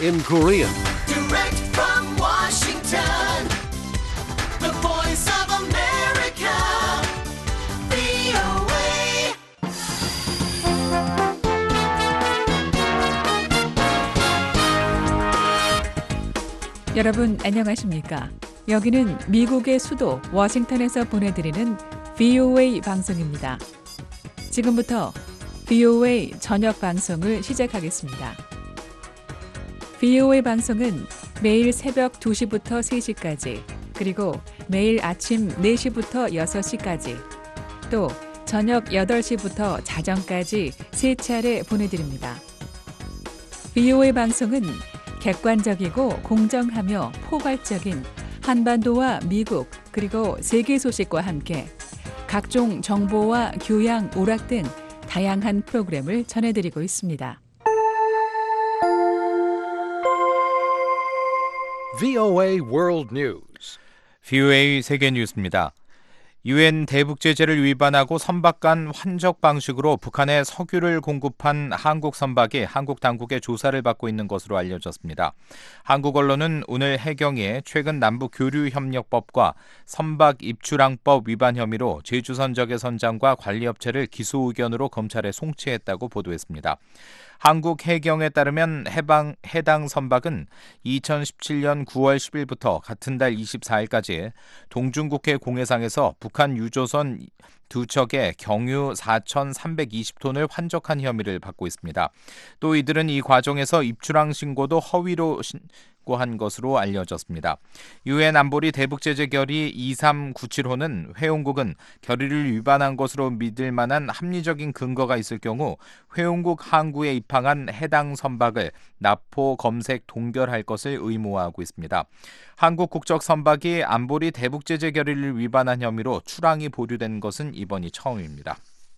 in Korean. Direct from Washington, the voice of America, VOA. 여러분 안녕하십니까? 여기는 미국의 수도 워싱턴에서 보내드리는 VOA 방송입니다. 지금부터 VOA 저녁 방송을 시작하겠습니다. VOA 방송은 매일 새벽 2시부터 3시까지, 그리고 매일 아침 4시부터 6시까지, 또 저녁 8시부터 자정까지 3차례 보내드립니다. VOA 방송은 객관적이고 공정하며 포괄적인 한반도와 미국 그리고 세계 소식과 함께 각종 정보와 교양, 오락 등 다양한 프로그램을 전해드리고 있습니다. VOA World News. VOA 세계 뉴스입니다. 유엔 대북 제재를 위반하고 선박간 환적 방식으로 북한에 석유를 공급한 한국 선박이 한국 당국의 조사를 받고 있는 것으로 알려졌습니다. 한국 언론은 오늘 해경이 최근 남북교류협력법과 선박 입출항법 위반 혐의로 제주선적의 선장과 관리업체를 기소 의견으로 검찰에 송치했다고 보도했습니다. 한국 해경에 따르면 해당 선박은 2017년 9월 10일부터 같은 달 24일까지 동중국해 공해상에서 북한 유조선 두 척의 경유 4,320톤을 환적한 혐의를 받고 있습니다. 또 이들은 이 과정에서 입출항 신고도 허위로 신고한 것으로 알려졌습니다. 유엔 안보리 대북 제재 결의 2397호는 회원국은 결의를 위반한 것으로 믿을 만한 합리적인 근거가 있을 경우 회원국 항구에 입항한 해당 선박을 납포, 검색, 동결할 것을 의무화하고 있습니다. 한국 국적 선박이 안보리 대북 제재 결의를 위반한 혐의로 출항이 보류된 것은 이번이 처음입니다.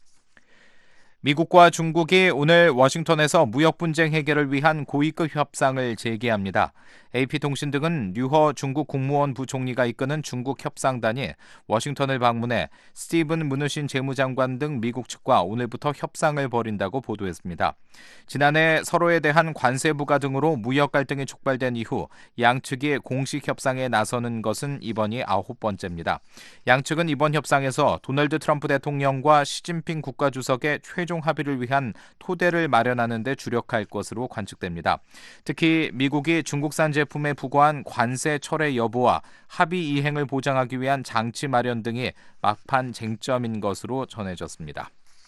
미국과 중국이 오늘 워싱턴에서 무역 분쟁 해결을 위한 고위급 협상을 재개합니다. AP통신 등은 류허 중국 국무원 부총리가 이끄는 중국 협상단이 워싱턴을 방문해 스티븐 무누신 재무장관 등 미국 측과 오늘부터 협상을 벌인다고 보도했습니다. 지난해 서로에 대한 관세 부과 등으로 무역 갈등이 촉발된 이후 양측이 공식 협상에 나서는 것은 이번이 9번째입니다. 양측은 이번 협상에서 도널드 트럼프 대통령과 시진핑 국가주석의 최종 합의를 위한 토대를 마련하는 데 주력할 것으로 관측됩니다. 특히 미국이 중국산 제품에 부과한 관세 철회 여부와 합의 이행을 보장하기 위한 장치 마련 등이 막판 쟁점인 것으로 전해졌습니다.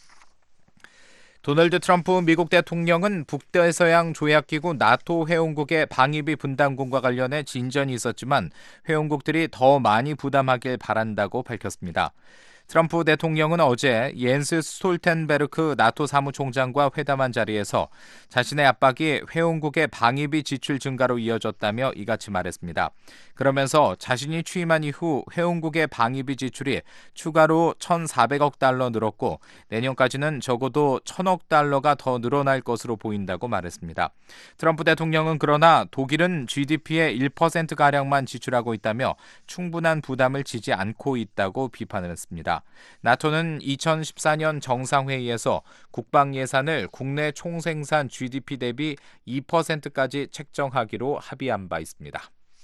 도널드 트럼프 미국 대통령은 북대서양 조약기구 나토 회원국의 방위비 분담금과 관련해 진전이 있었지만 회원국들이 더 많이 부담하길 바란다고 밝혔습니다. 트럼프 대통령은 어제 옌스 스톨텐베르크 나토 사무총장과 회담한 자리에서 자신의 압박이 회원국의 방위비 지출 증가로 이어졌다며 이같이 말했습니다. 그러면서 자신이 취임한 이후 회원국의 방위비 지출이 추가로 1,400억 달러 늘었고 내년까지는 적어도 1,000억 달러가 더 늘어날 것으로 보인다고 말했습니다. 트럼프 대통령은 그러나 독일은 GDP의 1%가량만 지출하고 있다며 충분한 부담을 지지 않고 있다고 비판을 했습니다. 나토는 2014년 정상회의에서 국방 예산을 국내 총생산 GDP 대비 2%까지 책정하기로 합의한 바 있습니다.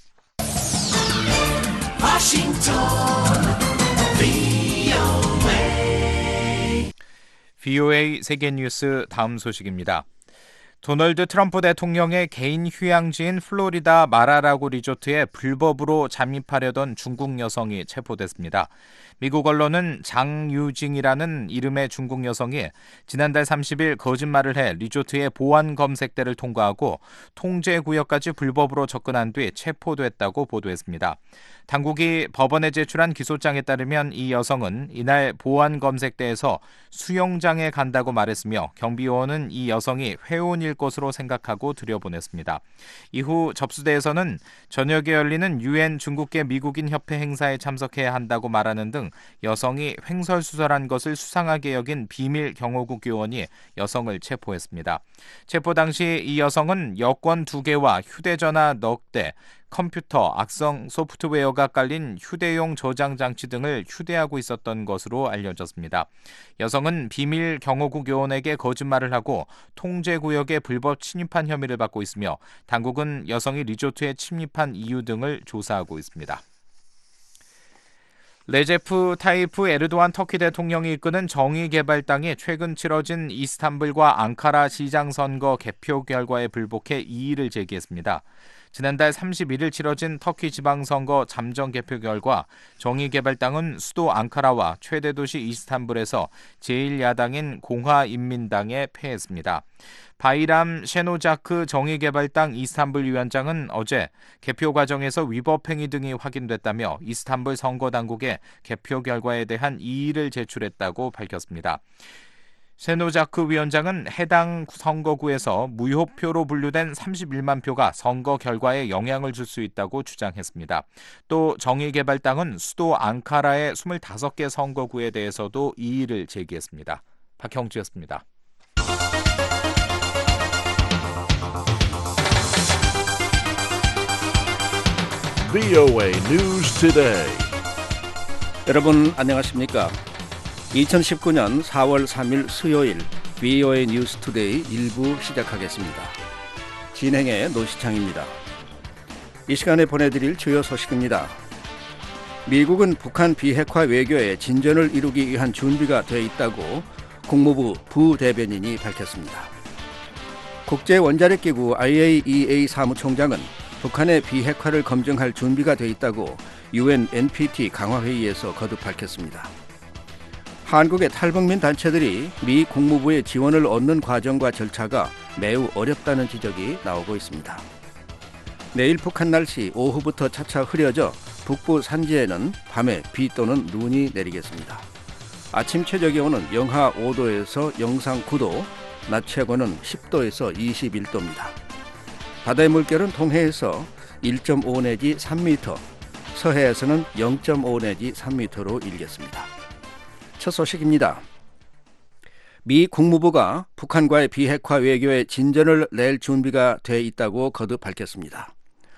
VOA 세계뉴스 다음 소식입니다. 도널드 트럼프 대통령의 개인 휴양지인 플로리다 마라라고 리조트에 불법으로 잠입하려던 중국 여성이 체포됐습니다. 미국 언론은 장유징이라는 이름의 중국 여성이 지난달 30일 거짓말을 해 리조트의 보안 검색대를 통과하고 통제구역까지 불법으로 접근한 뒤 체포됐다고 보도했습니다. 당국이 법원에 제출한 기소장에 따르면 이 여성은 이날 보안 검색대에서 수영장에 간다고 말했으며 경비원은 이 여성이 회원일 것으로 생각하고 들여보냈습니다. 이후 접수대에서는 저녁에 열리는 유엔 중국계 미국인 협회 행사에 참석해야 한다고 말하는 등 여성이 횡설수설한 것을 수상하게 여긴 비밀 경호국 요원이 여성을 체포했습니다. 체포 당시 이 여성은 여권 2개와 휴대전화 넉 대, 컴퓨터, 악성 소프트웨어가 깔린 휴대용 저장 장치 등을 휴대하고 있었던 것으로 알려졌습니다. 여성은 비밀 경호국 요원에게 거짓말을 하고 통제구역에 불법 침입한 혐의를 받고 있으며 당국은 여성이 리조트에 침입한 이유 등을 조사하고 있습니다. 레제프 타이프 에르도안 터키 대통령이 이끄는 정의개발당이 최근 치러진 이스탄불과 앙카라 시장 선거 개표 결과에 불복해 이의를 제기했습니다. 지난달 31일 치러진 터키 지방선거 잠정 개표 결과 정의개발당은 수도 앙카라와 최대 도시 이스탄불에서 제1야당인 공화인민당에 패했습니다. 바이람 셰노자크 정의개발당 이스탄불 위원장은 어제 개표 과정에서 위법 행위 등이 확인됐다며 이스탄불 선거당국에 개표 결과에 대한 이의를 제출했다고 밝혔습니다. 셰노자크 위원장은 해당 선거구에서 무효표로 분류된 31만 표가 선거 결과에 영향을 줄 수 있다고 주장했습니다. 또 정의개발당은 수도 앙카라의 25개 선거구에 대해서도 이의를 제기했습니다. 박형주였습니다. VOA News Today. 여러분 안녕하십니까? 2019년 4월 3일 수요일 VOA 뉴스 투데이 1부 시작하겠습니다. 진행의 노시창입니다. 이 시간에 보내드릴 주요 소식입니다. 미국은 북한 비핵화 외교에 진전을 이루기 위한 준비가 돼 있다고 국무부 부대변인이 밝혔습니다. 국제원자력기구 IAEA 사무총장은 북한의 비핵화를 검증할 준비가 돼 있다고 UN NPT 강화회의에서 거듭 밝혔습니다. 한국의 탈북민 단체들이 미 국무부의 지원을 얻는 과정과 절차가 매우 어렵다는 지적이 나오고 있습니다. 내일 북한 날씨 오후부터 차차 흐려져 북부 산지에는 밤에 비 또는 눈이 내리겠습니다. 아침 최저 기온은 영하 5도에서 영상 9도, 낮 최고는 10도에서 21도입니다. 바다의 물결은 동해에서 1.5 내지 3m, 서해에서는 0.5 내지 3m로 일겠습니다. 첫 소식입니다. 미 국무부가 북한과의 비핵화 외교에 진전을 낼 준비가 돼 있다고 거듭 밝혔습니다.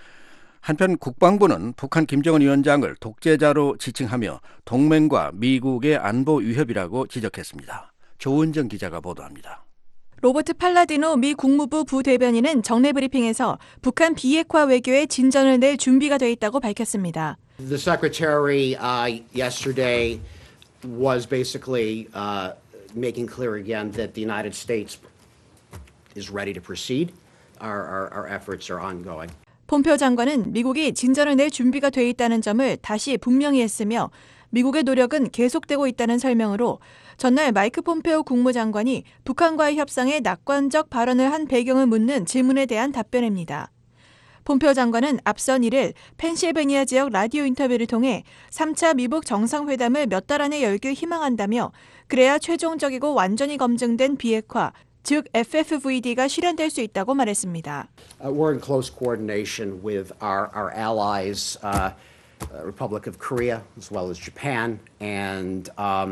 한편 국방부는 북한 김정은 위원장을 독재자로 지칭하며 동맹과 미국의 안보 위협이라고 지적했습니다. 조은정 기자가 보도합니다. 로버트 팔라디노 미 국무부 부대변인은 정례 브리핑에서 북한 비핵화 외교에 진전을 낼 준비가 돼 있다고 밝혔습니다. The secretary yesterday was basically making clear again that the United States is ready to proceed. Our efforts are ongoing. 폼페오 장관은 미국이 진전을 낼 준비가 돼 있다는 점을 다시 분명히 했으며 미국의 노력은 계속되고 있다는 설명으로 전날 마이크 폼페오 국무장관이 북한과의 협상에 낙관적 발언을 한 배경을 묻는 질문에 대한 답변입니다. 폼페오 장관은 앞선 1일 펜실베니아 지역 라디오 인터뷰를 통해 3차 미북 정상회담을 몇 달 안에 열길 희망한다며 그래야 최종적이고 완전히 검증된 비핵화, 즉 FFVD가 실현될 수 있다고 말했습니다. We're in close coordination with our allies, Republic of Korea, as well as Japan, and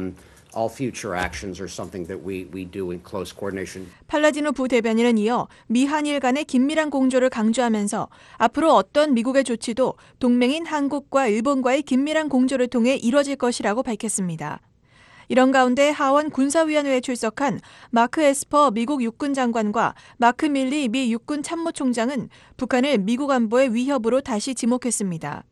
all future actions are something that we do in close coordination. 팔라디노 부대변인은 이어 미한일 간의 긴밀한 공조를 강조하면서 앞으로 어떤 미국의 조치도 동맹인 한국과 일본과의 긴밀한 공조를 통해 이뤄질 것이라고 밝혔습니다. 이런 가운데 하원 군사위원회에 출석한 마크 에스퍼 미국 육군 장관과 마크 밀리 미 육군 참모총장은 북한을 미국 안보의 위협으로 다시 지목했습니다.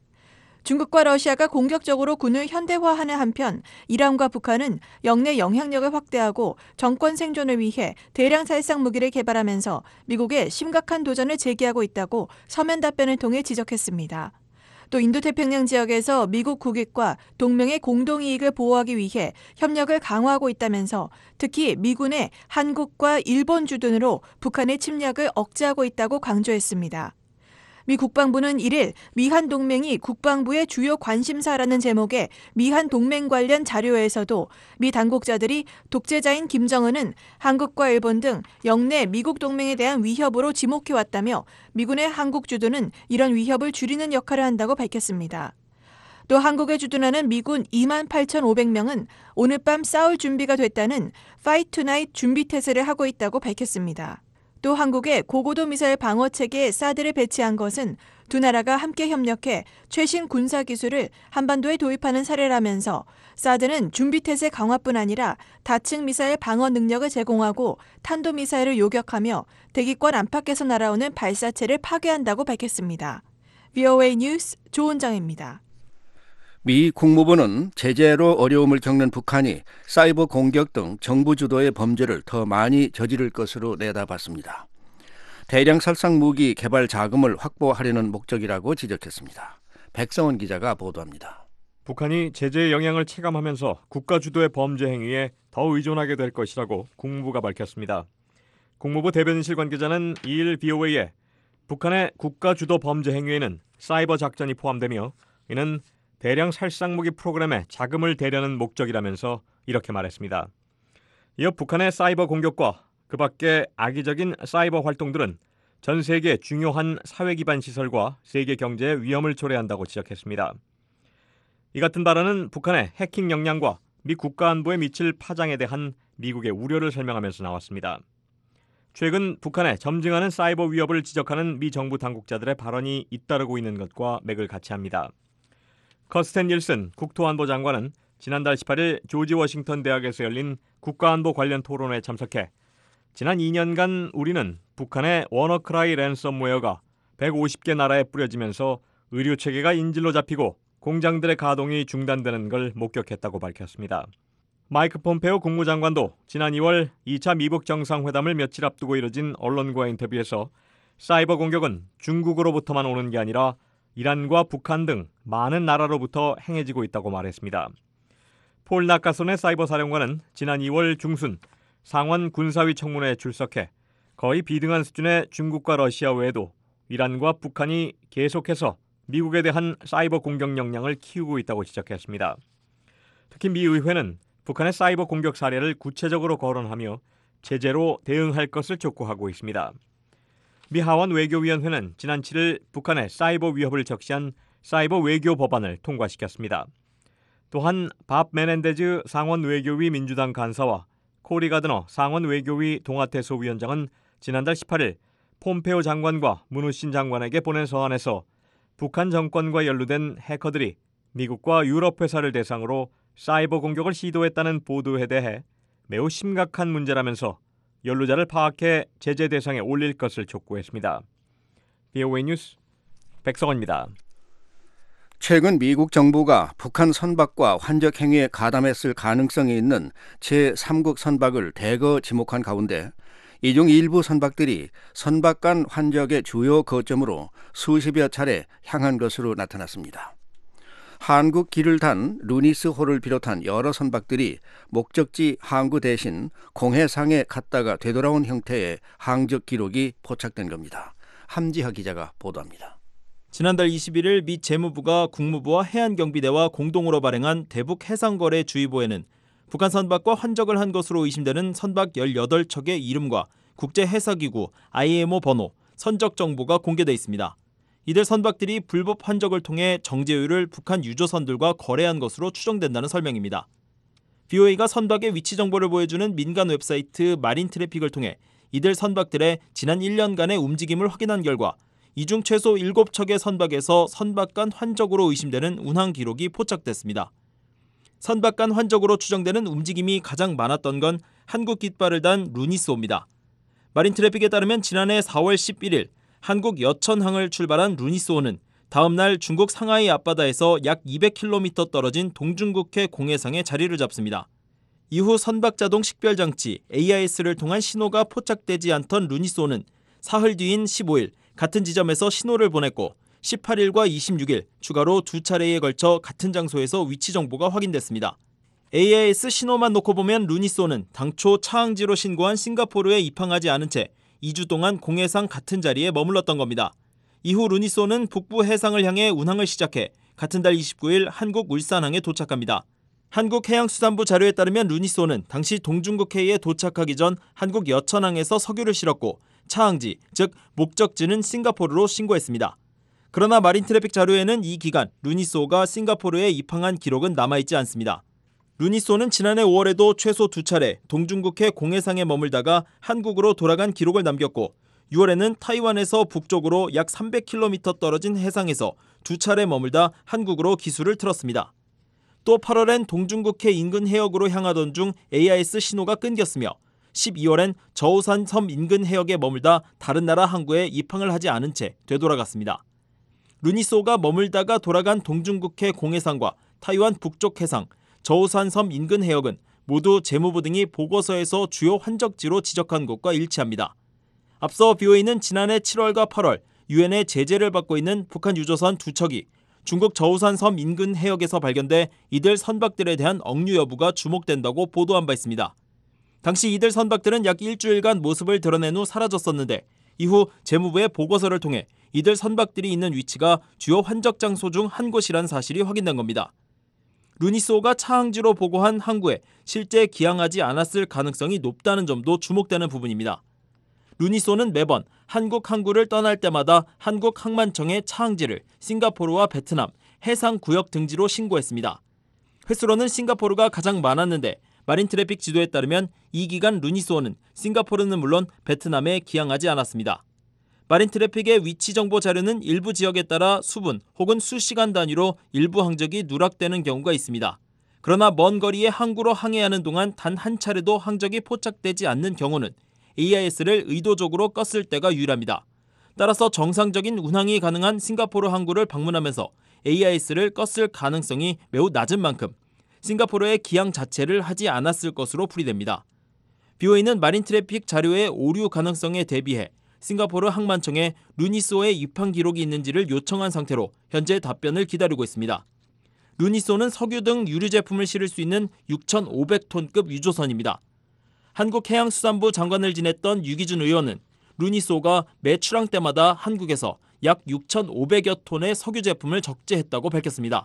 중국과 러시아가 공격적으로 군을 현대화하는 한편 이란과 북한은 영내 영향력을 확대하고 정권 생존을 위해 대량 살상 무기를 개발하면서 미국에 심각한 도전을 제기하고 있다고 서면 답변을 통해 지적했습니다. 또 인도태평양 지역에서 미국 국익과 동맹의 공동이익을 보호하기 위해 협력을 강화하고 있다면서 특히 미군의 한국과 일본 주둔으로 북한의 침략을 억제하고 있다고 강조했습니다. 미 국방부는 1일 미한 동맹이 국방부의 주요 관심사라는 제목의 미한 동맹 관련 자료에서도 미 당국자들이 독재자인 김정은은 한국과 일본 등 영내 미국 동맹에 대한 위협으로 지목해왔다며 미군의 한국 주둔은 이런 위협을 줄이는 역할을 한다고 밝혔습니다. 또 한국에 주둔하는 미군 28,500명은 오늘 밤 싸울 준비가 됐다는 Fight Tonight 준비 태세를 하고 있다고 밝혔습니다. 또 한국의 고고도 미사일 방어 체계에 사드를 배치한 것은 두 나라가 함께 협력해 최신 군사 기술을 한반도에 도입하는 사례라면서 사드는 준비태세 강화뿐 아니라 다층 미사일 방어 능력을 제공하고 탄도미사일을 요격하며 대기권 안팎에서 날아오는 발사체를 파괴한다고 밝혔습니다. VOA 뉴스 조은정입니다. 미 국무부는 제재로 어려움을 겪는 북한이 사이버 공격 등 정부 주도의 범죄를 더 많이 저지를 것으로 내다봤습니다. 대량 살상 무기 개발 자금을 확보하려는 목적이라고 지적했습니다. 백성원 기자가 보도합니다. 북한이 제재의 영향을 체감하면서 국가 주도의 범죄 행위에 더 의존하게 될 것이라고 국무부가 밝혔습니다. 국무부 대변인실 관계자는 2일 VOA에 북한의 국가 주도 범죄 행위에는 사이버 작전이 포함되며 이는 대량 살상무기 프로그램에 자금을 대려는 목적이라면서 이렇게 말했습니다. 이어 북한의 사이버 공격과 그 밖의 악의적인 사이버 활동들은 전 세계 중요한 사회 기반 시설과 세계 경제에 위험을 초래한다고 지적했습니다. 이 같은 발언은 북한의 해킹 역량과 미 국가 안보에 미칠 파장에 대한 미국의 우려를 설명하면서 나왔습니다. 최근 북한의 점증하는 사이버 위협을 지적하는 미 정부 당국자들의 발언이 잇따르고 있는 것과 맥을 같이 합니다. 커스텐 닐슨 국토안보 장관은 지난달 18일 조지 워싱턴 대학에서 열린 국가안보 관련 토론회에 참석해 지난 2년간 우리는 북한의 워너크라이 랜섬웨어가 150개 나라에 뿌려지면서 의료체계가 인질로 잡히고 공장들의 가동이 중단되는 걸 목격했다고 밝혔습니다. 마이크 폼페오 국무장관도 지난 2월 2차 미북 정상회담을 며칠 앞두고 이뤄진 언론과 인터뷰에서 사이버 공격은 중국으로부터만 오는 게 아니라 이란과 북한 등 많은 나라로부터 행해지고 있다고 말했습니다. 폴 나카손의 사이버 사령관은 지난 2월 중순 상원 군사위 청문회에 출석해 거의 비등한 수준의 중국과 러시아 외에도 이란과 북한이 계속해서 미국에 대한 사이버 공격 역량을 키우고 있다고 지적했습니다. 특히 미 의회는 북한의 사이버 공격 사례를 구체적으로 거론하며 제재로 대응할 것을 촉구하고 있습니다. 미 하원 외교위원회는 지난 7일 북한의 사이버 위협을 적시한 사이버 외교 법안을 통과시켰습니다. 또한 밥 메넨데즈 상원 외교위 민주당 간사와 코리 가드너 상원 외교위 동아태소위원장은 지난달 18일 폼페오 장관과 문우신 장관에게 보낸 서한에서 북한 정권과 연루된 해커들이 미국과 유럽 회사를 대상으로 사이버 공격을 시도했다는 보도에 대해 매우 심각한 문제라면서 연루자를 파악해 제재 대상에 올릴 것을 촉구했습니다. VOA 뉴스 백성원입니다. 최근 미국 정부가 북한 선박과 환적 행위에 가담했을 가능성이 있는 제3국 선박을 대거 지목한 가운데 이 중 일부 선박들이 선박 간 환적의 주요 거점으로 수십여 차례 향한 것으로 나타났습니다. 한국 길을 단 루니스호를 비롯한 여러 선박들이 목적지 항구 대신 공해상에 갔다가 되돌아온 형태의 항적 기록이 포착된 겁니다. 함지하 기자가 보도합니다. 지난달 21일 미 재무부가 국무부와 해안경비대와 공동으로 발행한 대북 해상거래주의보에는 북한 선박과 환적을 한 것으로 의심되는 선박 18척의 이름과 국제해사기구 IMO 번호, 선적 정보가 공개돼 있습니다. 이들 선박들이 불법 환적을 통해 정제유를 북한 유조선들과 거래한 것으로 추정된다는 설명입니다. VOA가 선박의 위치 정보를 보여주는 민간 웹사이트 마린 트래픽을 통해 이들 선박들의 지난 1년간의 움직임을 확인한 결과 이 중 최소 7척의 선박에서 선박 간 환적으로 의심되는 운항 기록이 포착됐습니다. 선박 간 환적으로 추정되는 움직임이 가장 많았던 건 한국 깃발을 단 루니스호입니다. 마린 트래픽에 따르면 지난해 4월 11일 한국 여천항을 출발한 루니스호는 다음 날 중국 상하이 앞바다에서 약 200km 떨어진 동중국해 공해상에 자리를 잡습니다. 이후 선박 자동 식별장치 AIS를 통한 신호가 포착되지 않던 루니스호는 사흘 뒤인 15일 같은 지점에서 신호를 보냈고 18일과 26일 추가로 두 차례에 걸쳐 같은 장소에서 위치 정보가 확인됐습니다. AIS 신호만 놓고 보면 루니스호는 당초 차항지로 신고한 싱가포르에 입항하지 않은 채 2주 동안 공해상 같은 자리에 머물렀던 겁니다. 이후 루니스호는 북부 해상을 향해 운항을 시작해 같은 달 29일 한국 울산항에 도착합니다. 한국해양수산부 자료에 따르면 루니스호는 당시 동중국해에 도착하기 전 한국 여천항에서 석유를 실었고 차항지, 즉 목적지는 싱가포르로 신고했습니다. 그러나 마린 트래픽 자료에는 이 기간 루니스호가 싱가포르에 입항한 기록은 남아있지 않습니다. 루니소는 지난해 5월에도 최소 2차례 동중국해 공해상에 머물다가 한국으로 돌아간 기록을 남겼고 6월에는 타이완에서 북쪽으로 약 300km 떨어진 해상에서 2차례 머물다 한국으로 기수를 틀었습니다. 또 8월엔 동중국해 인근 해역으로 향하던 중 AIS 신호가 끊겼으며 12월엔 저우산 섬 인근 해역에 머물다 다른 나라 항구에 입항을 하지 않은 채 되돌아갔습니다. 루니소가 머물다가 돌아간 동중국해 공해상과 타이완 북쪽 해상, 저우산 섬 인근 해역은 모두 재무부 등이 보고서에서 주요 환적지로 지적한 곳과 일치합니다. 앞서 BOA는 지난해 7월과 8월 유엔의 제재를 받고 있는 북한 유조선 2척이 중국 저우산 섬 인근 해역에서 발견돼 이들 선박들에 대한 억류 여부가 주목된다고 보도한 바 있습니다. 당시 이들 선박들은 약 일주일간 모습을 드러낸 후 사라졌었는데 이후 재무부의 보고서를 통해 이들 선박들이 있는 위치가 주요 환적 장소 중 한 곳이란 사실이 확인된 겁니다. 루니소가 차항지로 보고한 항구에 실제 기항하지 않았을 가능성이 높다는 점도 주목되는 부분입니다. 루니소는 매번 한국 항구를 떠날 때마다 한국 항만청에 차항지를 싱가포르와 베트남, 해상구역 등지로 신고했습니다. 횟수로는 싱가포르가 가장 많았는데 마린 트래픽 지도에 따르면 이 기간 루니소는 싱가포르는 물론 베트남에 기항하지 않았습니다. 마린 트래픽의 위치 정보 자료는 일부 지역에 따라 수분 혹은 수시간 단위로 일부 항적이 누락되는 경우가 있습니다. 그러나 먼 거리의 항구로 항해하는 동안 단 한 차례도 항적이 포착되지 않는 경우는 AIS를 의도적으로 껐을 때가 유일합니다. 따라서 정상적인 운항이 가능한 싱가포르 항구를 방문하면서 AIS를 껐을 가능성이 매우 낮은 만큼 싱가포르의 기항 자체를 하지 않았을 것으로 풀이됩니다. BOA는 마린 트래픽 자료의 오류 가능성에 대비해 싱가포르 항만청에 루니소의 입항 기록이 있는지를 요청한 상태로 현재 답변을 기다리고 있습니다. 루니소는 석유 등 유류 제품을 실을 수 있는 6,500톤급 유조선입니다. 한국해양수산부 장관을 지냈던 유기준 의원은 루니소가 매 출항 때마다 한국에서 약 6,500여 톤의 석유 제품을 적재했다고 밝혔습니다.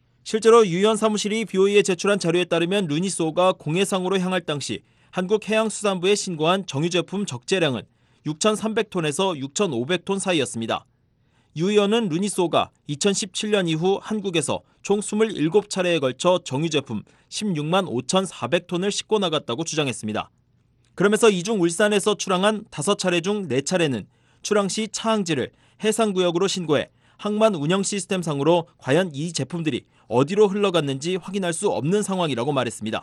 실제로 유 의원 사무실이 BOA에 제출한 자료에 따르면 루니소가 공해상으로 향할 당시 한국해양수산부에 신고한 정유제품 적재량은 6,300톤에서 6,500톤 사이였습니다. 유 의원은 루니소가 2017년 이후 한국에서 총 27차례에 걸쳐 정유제품 16만 5,400톤을 싣고 나갔다고 주장했습니다. 그러면서 이 중 울산에서 출항한 5차례 중 4차례는 출항 시 차항지를 해상구역으로 신고해 항만 운영 시스템상으로 과연 이 제품들이 어디로 흘러갔는지 확인할 수 없는 상황이라고 말했습니다.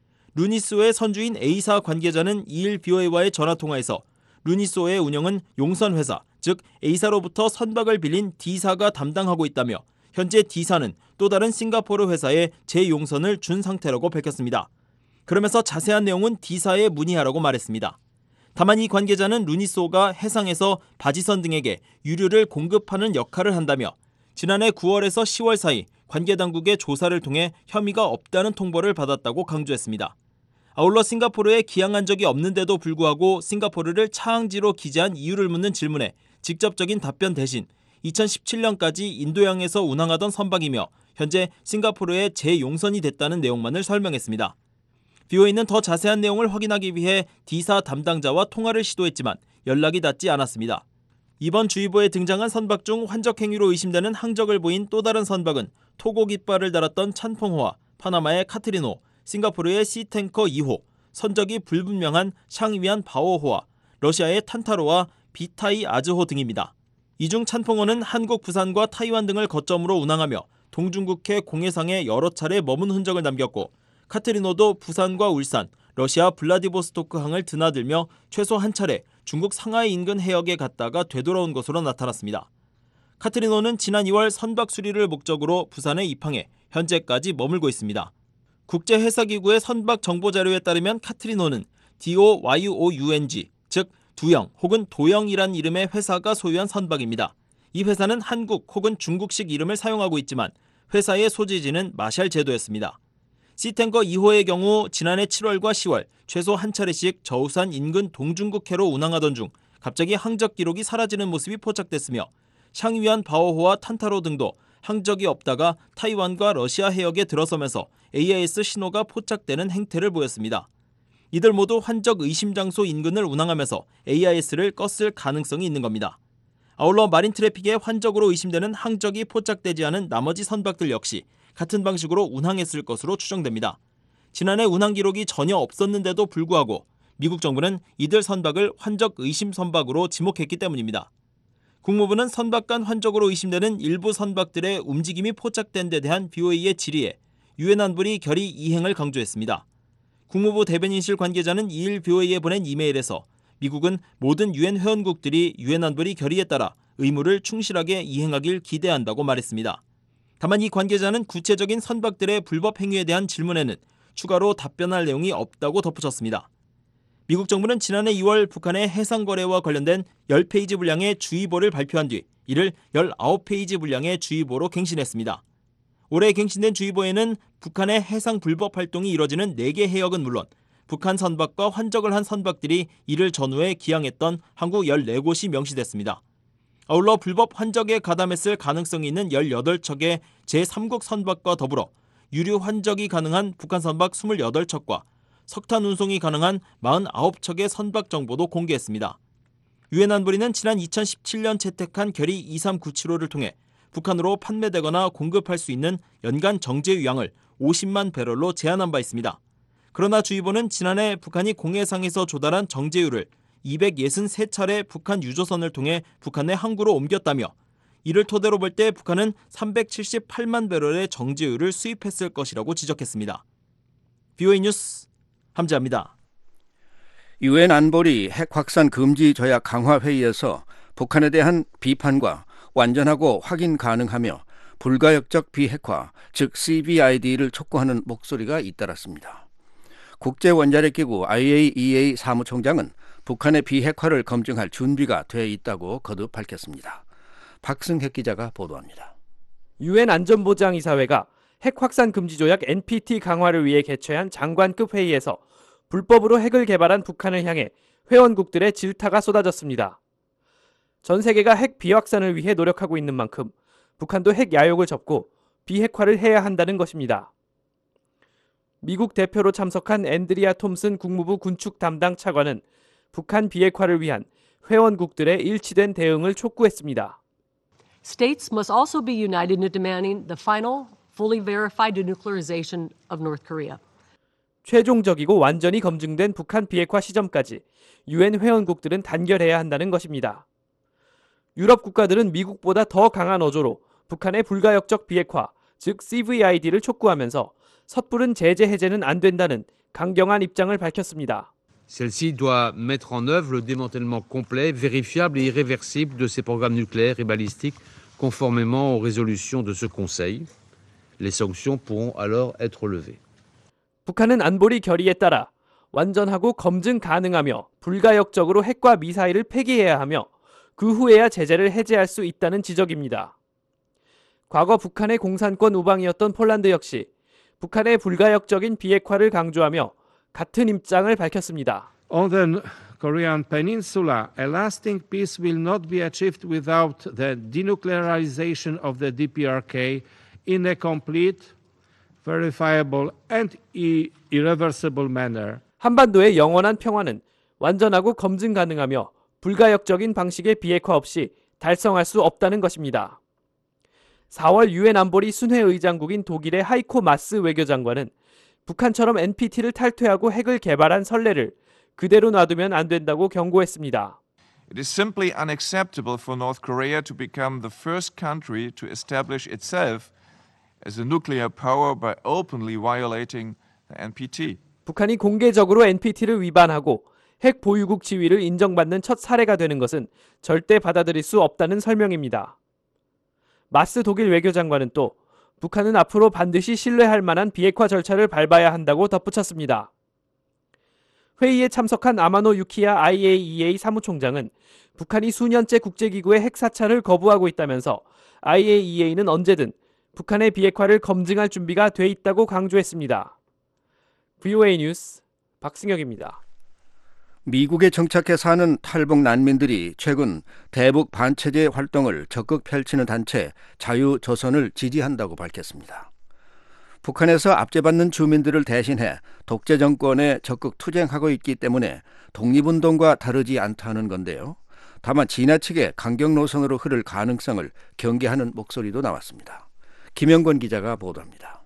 루니소의 선주인 A사 관계자는 2일 BOA와의 전화통화에서 루니소의 운영은 용선회사, 즉 A사로부터 선박을 빌린 D사가 담당하고 있다며 현재 D사는 또 다른 싱가포르 회사에 재용선을 준 상태라고 밝혔습니다. 그러면서 자세한 내용은 D사에 문의하라고 말했습니다. 다만 이 관계자는 루니소가 해상에서 바지선 등에게 유류를 공급하는 역할을 한다며 지난해 9월에서 10월 사이 관계당국의 조사를 통해 혐의가 없다는 통보를 받았다고 강조했습니다. 아울러 싱가포르에 기항한 적이 없는데도 불구하고 싱가포르를 차항지로 기재한 이유를 묻는 질문에 직접적인 답변 대신 2017년까지 인도양에서 운항하던 선박이며 현재 싱가포르에 재용선이 됐다는 내용만을 설명했습니다. BOA는 더 자세한 내용을 확인하기 위해 D사 담당자와 통화를 시도했지만 연락이 닿지 않았습니다. 이번 주의보에 등장한 선박 중 환적 행위로 의심되는 항적을 보인 또 다른 선박은 토고 깃발을 달았던 찬퐁호와 파나마의 카트리노, 싱가포르의 시탱커 2호, 선적이 불분명한 샹위안 바오호와 러시아의 탄타로와 비타이 아즈호 등입니다. 이 중 찬퐁호는 한국 부산과 타이완 등을 거점으로 운항하며 동중국해 공해상에 여러 차례 머문 흔적을 남겼고 카트리노도 부산과 울산, 러시아 블라디보스토크 항을 드나들며 최소 한 차례 중국 상하이 인근 해역에 갔다가 되돌아온 것으로 나타났습니다. 카트리노는 지난 2월 선박 수리를 목적으로 부산에 입항해 현재까지 머물고 있습니다. 국제해사기구의 선박 정보자료에 따르면 카트리노는 DOYOUNG, 즉 두영 혹은 도영이란 이름의 회사가 소유한 선박입니다. 이 회사는 한국 혹은 중국식 이름을 사용하고 있지만 회사의 소지지는 마샬 제도였습니다. 시탱커 2호의 경우 지난해 7월과 10월 최소 한 차례씩 저우산 인근 동중국해로 운항하던 중 갑자기 항적 기록이 사라지는 모습이 포착됐으며 샹위안 바오호와 탄타로 등도 항적이 없다가 타이완과 러시아 해역에 들어서면서 AIS 신호가 포착되는 행태를 보였습니다. 이들 모두 환적 의심 장소 인근을 운항하면서 AIS를 껐을 가능성이 있는 겁니다. 아울러 마린 트래픽의 환적으로 의심되는 항적이 포착되지 않은 나머지 선박들 역시 같은 방식으로 운항했을 것으로 추정됩니다. 지난해 운항 기록이 전혀 없었는데도 불구하고 미국 정부는 이들 선박을 환적 의심 선박으로 지목했기 때문입니다. 국무부는 선박 간 환적으로 의심되는 일부 선박들의 움직임이 포착된 데 대한 BOA의 질의에 유엔 안보리 결의 이행을 강조했습니다. 국무부 대변인실 관계자는 2일 BOA에 보낸 이메일에서 미국은 모든 유엔 회원국들이 유엔 안보리 결의에 따라 의무를 충실하게 이행하길 기대한다고 말했습니다. 다만 이 관계자는 구체적인 선박들의 불법 행위에 대한 질문에는 추가로 답변할 내용이 없다고 덧붙였습니다. 미국 정부는 지난해 2월 북한의 해상 거래와 관련된 10페이지 분량의 주의보를 발표한 뒤 이를 19페이지 분량의 주의보로 갱신했습니다. 올해 갱신된 주의보에는 북한의 해상 불법 활동이 이뤄지는 4개 해역은 물론 북한 선박과 환적을 한 선박들이 이를 전후에 기항했던 항구 14곳이 명시됐습니다. 아울러 불법 환적에 가담했을 가능성이 있는 18척의 제3국 선박과 더불어 유류 환적이 가능한 북한 선박 28척과 석탄 운송이 가능한 49척의 선박 정보도 공개했습니다. 유엔 안보리는 지난 2017년 채택한 결의 23975를 통해 북한으로 판매되거나 공급할 수 있는 연간 정제유량을 50만 배럴로 제한한 바 있습니다. 그러나 주의보는 지난해 북한이 공해상에서 조달한 정제유를 263차례 북한 유조선을 통해 북한 내 항구로 옮겼다며 이를 토대로 볼 때 북한은 378만 배럴의 정제유를 수입했을 것이라고 지적했습니다. BOA 뉴스 함재합니다. 유엔 안보리 핵 확산 금지 조약 강화 회의에서 북한에 대한 비판과 완전하고 확인 가능하며 불가역적 비핵화, 즉 CVID를 촉구하는 목소리가 잇따랐습니다. 국제원자력기구 IAEA 사무총장은 북한의 비핵화를 검증할 준비가 돼 있다고 거듭 밝혔습니다. 박승혁 기자가 보도합니다. 유엔 안전보장이사회가 핵 확산 금지 조약 NPT 강화를 위해 개최한 장관급 회의에서 불법으로 핵을 개발한 북한을 향해 회원국들의 질타가 쏟아졌습니다. 전 세계가 핵 비확산을 위해 노력하고 있는 만큼 북한도 핵 야욕을 접고 비핵화를 해야 한다는 것입니다. 미국 대표로 참석한 앤드리아 톰슨 국무부 군축 담당 차관은 북한 비핵화를 위한 회원국들의 일치된 대응을 촉구했습니다. States must also be united in demanding the final, fully verified denuclearization of North Korea. 최종적이고 완전히 검증된 북한 비핵화 시점까지 유엔 회원국들은 단결해야 한다는 것입니다. 유럽 국가들은 미국보다 더 강한 어조로 북한의 불가역적 비핵화, 즉 CVID를 촉구하면서 섣부른 제재 해제는 안 된다는 강경한 입장을 밝혔습니다. Celle-ci doit mettre en œuvre le démantèlement complet, vérifiable et irréversible de ses programmes nucléaires et balistiques, conformément aux résolutions de ce Conseil. Les sanctions pourront alors être levées. 북한은 안보리 결의에 따라 완전하고 검증 가능하며 불가역적으로 핵과 미사일을 폐기해야 하며 그 후에야 제재를 해제할 수 있다는 지적입니다. 과거 북한의 공산권 우방이었던 폴란드 역시 북한의 불가역적인 비핵화를 강조하며 같은 입장을 밝혔습니다. On the Korean Peninsula, a lasting peace will not be achieved without the denuclearization of the DPRK in a complete, verifiable and irreversible manner. 한반도의 영원한 평화는 완전하고 검증 가능하며 불가역적인 방식의 비핵화 없이 달성할 수 없다는 것입니다. 4월 유엔 안보리 순회 의장국인 독일의 하이코 마스 외교장관은 북한처럼 NPT를 탈퇴하고 핵을 개발한 선례를 그대로 놔두면 안 된다고 경고했습니다. It is simply unacceptable for North Korea to become the first country to establish itself as a nuclear power by openly violating the NPT. 북한이 공개적으로 NPT를 위반하고 핵 보유국 지위를 인정받는 첫 사례가 되는 것은 절대 받아들일 수 없다는 설명입니다. 마스 독일 외교장관은 또 북한은 앞으로 반드시 신뢰할 만한 비핵화 절차를 밟아야 한다고 덧붙였습니다. 회의에 참석한 아마노 유키야 IAEA 사무총장은 북한이 수년째 국제기구의 핵 사찰을 거부하고 있다면서 IAEA는 언제든 북한의 비핵화를 검증할 준비가 돼 있다고 강조했습니다. VOA 뉴스 박승혁입니다. 미국에 정착해 사는 탈북 난민들이 최근 대북 반체제 활동을 적극 펼치는 단체 자유조선을 지지한다고 밝혔습니다. 북한에서 압제받는 주민들을 대신해 독재 정권에 적극 투쟁하고 있기 때문에 독립운동과 다르지 않다는 건데요. 다만 지나치게 강경 노선으로 흐를 가능성을 경계하는 목소리도 나왔습니다. 김영권 기자가 보도합니다.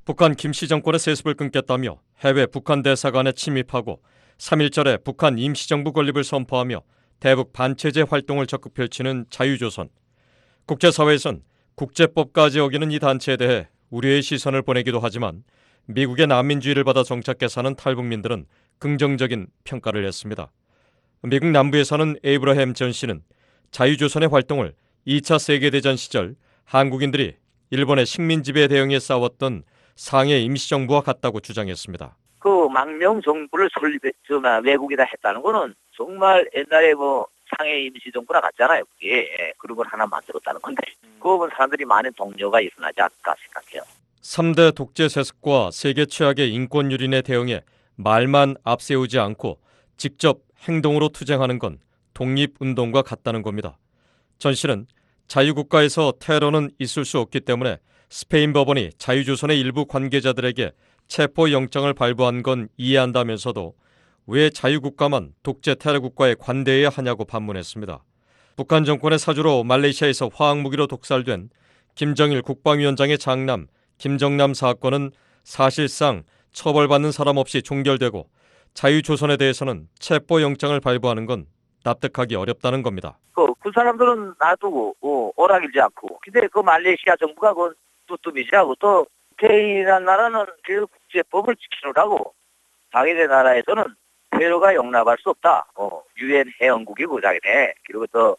북한 김씨 정권의 세습을 끊겠다며 해외 북한 대사관에 침입하고 3.1절에 북한 임시정부 건립을 선포하며 대북 반체제 활동을 적극 펼치는 자유조선. 국제사회에선 국제법까지 어기는 이 단체에 대해 우려의 시선을 보내기도 하지만 미국의 난민주의를 받아 정착해 사는 탈북민들은 긍정적인 평가를 했습니다. 미국 남부에 사는 에이브러햄 전 씨는 자유조선의 활동을 2차 세계대전 시절 한국인들이 일본의 식민지배 대응에 싸웠던 상해 임시정부와 같다고 주장했습니다. 그 망명 정부를 외국에다 했다는 거는 정말 옛날에 뭐 상해 임시정부나 같잖아요. 그게 그런 걸 하나 만들었다는 건데 그 부분 사람들이 많은 동료가 일어나지 않을까 생각해요. 3대 독재 세습과 세계 최악의 인권 유린에 대응해 말만 앞세우지 않고 직접 행동으로 투쟁하는 건 독립운동과 같다는 겁니다. 전 씨는 자유국가에서 테러는 있을 수 없기 때문에 스페인 법원이 자유조선의 일부 관계자들에게 체포영장을 발부한 건 이해한다면서도 왜 자유국가만 독재 테러국가에 관대해야 하냐고 반문했습니다. 북한 정권의 사주로 말레이시아에서 화학무기로 독살된 김정일 국방위원장의 장남 김정남 사건은 사실상 처벌받는 사람 없이 종결되고 자유조선에 대해서는 체포영장을 발부하는 건 납득하기 어렵다는 겁니다. 그 사람들은 놔두고 오락일지 않고 근데 그 말레이시아 정부가 그건 뚜뚜미시하고 또 스페인이라는 나라는 그 국제법을 지키느라고 자기네 나라에서는 테러가 용납할 수 없다. 유엔 회원국이고 자기네 그리고 또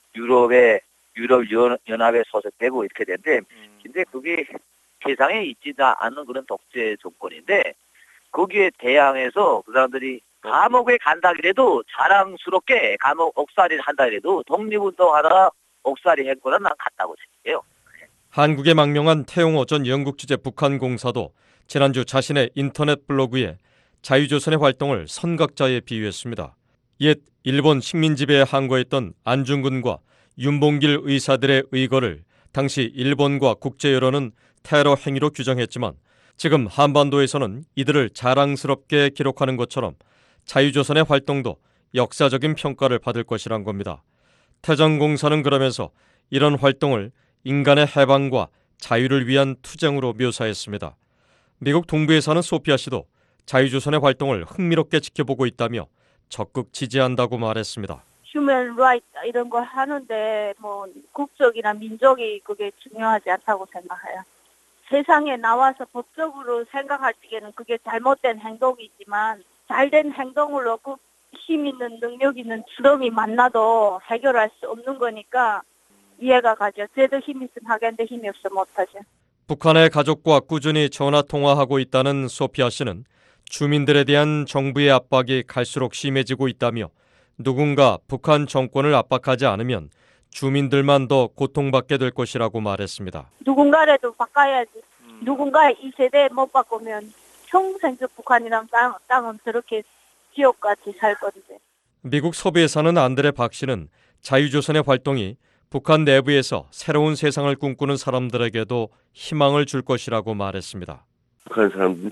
유럽연합에 소속되고 이렇게 된데 근데 그게 세상에 있지도 않는 그런 독재 정권인데 거기에 대항해서 그 사람들이 감옥에 간다 그래도 자랑스럽게 감옥 옥살이를 한다 그래도 독립운동하다가 옥살이 한 거는 난 같다고 생각해요. 한국에 망명한 태용호 전 영국 주재 북한 공사도 지난주 자신의 인터넷 블로그에 자유조선의 활동을 선각자에 비유했습니다. 옛 일본 식민지배에 항거했던 안중근과 윤봉길 의사들의 의거를 당시 일본과 국제 여론은 테러 행위로 규정했지만 지금 한반도에서는 이들을 자랑스럽게 기록하는 것처럼 자유조선의 활동도 역사적인 평가를 받을 것이란 겁니다. 태정공사는 그러면서 이런 활동을 인간의 해방과 자유를 위한 투쟁으로 묘사했습니다. 미국 동부에 사는 소피아 씨도 자유조선의 활동을 흥미롭게 지켜보고 있다며 적극 지지한다고 말했습니다. 휴먼 라이트 이런 걸 하는데 뭐 국적이나 민족이 그게 중요하지 않다고 생각해요. 세상에 나와서 법적으로 생각할 적에는 그게 잘못된 행동이지만 잘된 행동으로 그 힘 있는 능력 있는 주름이 만나도 해결할 수 없는 거니까 이해가 가죠. 쟤도 힘 있으면 하겠는데 힘이 없으면 못하죠. 북한의 가족과 꾸준히 전화통화하고 있다는 소피아 씨는 주민들에 대한 정부의 압박이 갈수록 심해지고 있다며 누군가 북한 정권을 압박하지 않으면 주민들만 더 고통받게 될 것이라고 말했습니다. 누군가라도 바꿔야지. 누군가 이 세대에 못 바꾸면 평생 저 북한이랑 땅은 저렇게 지옥같이 살 건데. 미국 서부에 사는 안드레 박 씨는 자유조선의 활동이 북한 내부에서 새로운 세상을 꿈꾸는 사람들에게도 희망을 줄 것이라고 말했습니다. 북한 사람들은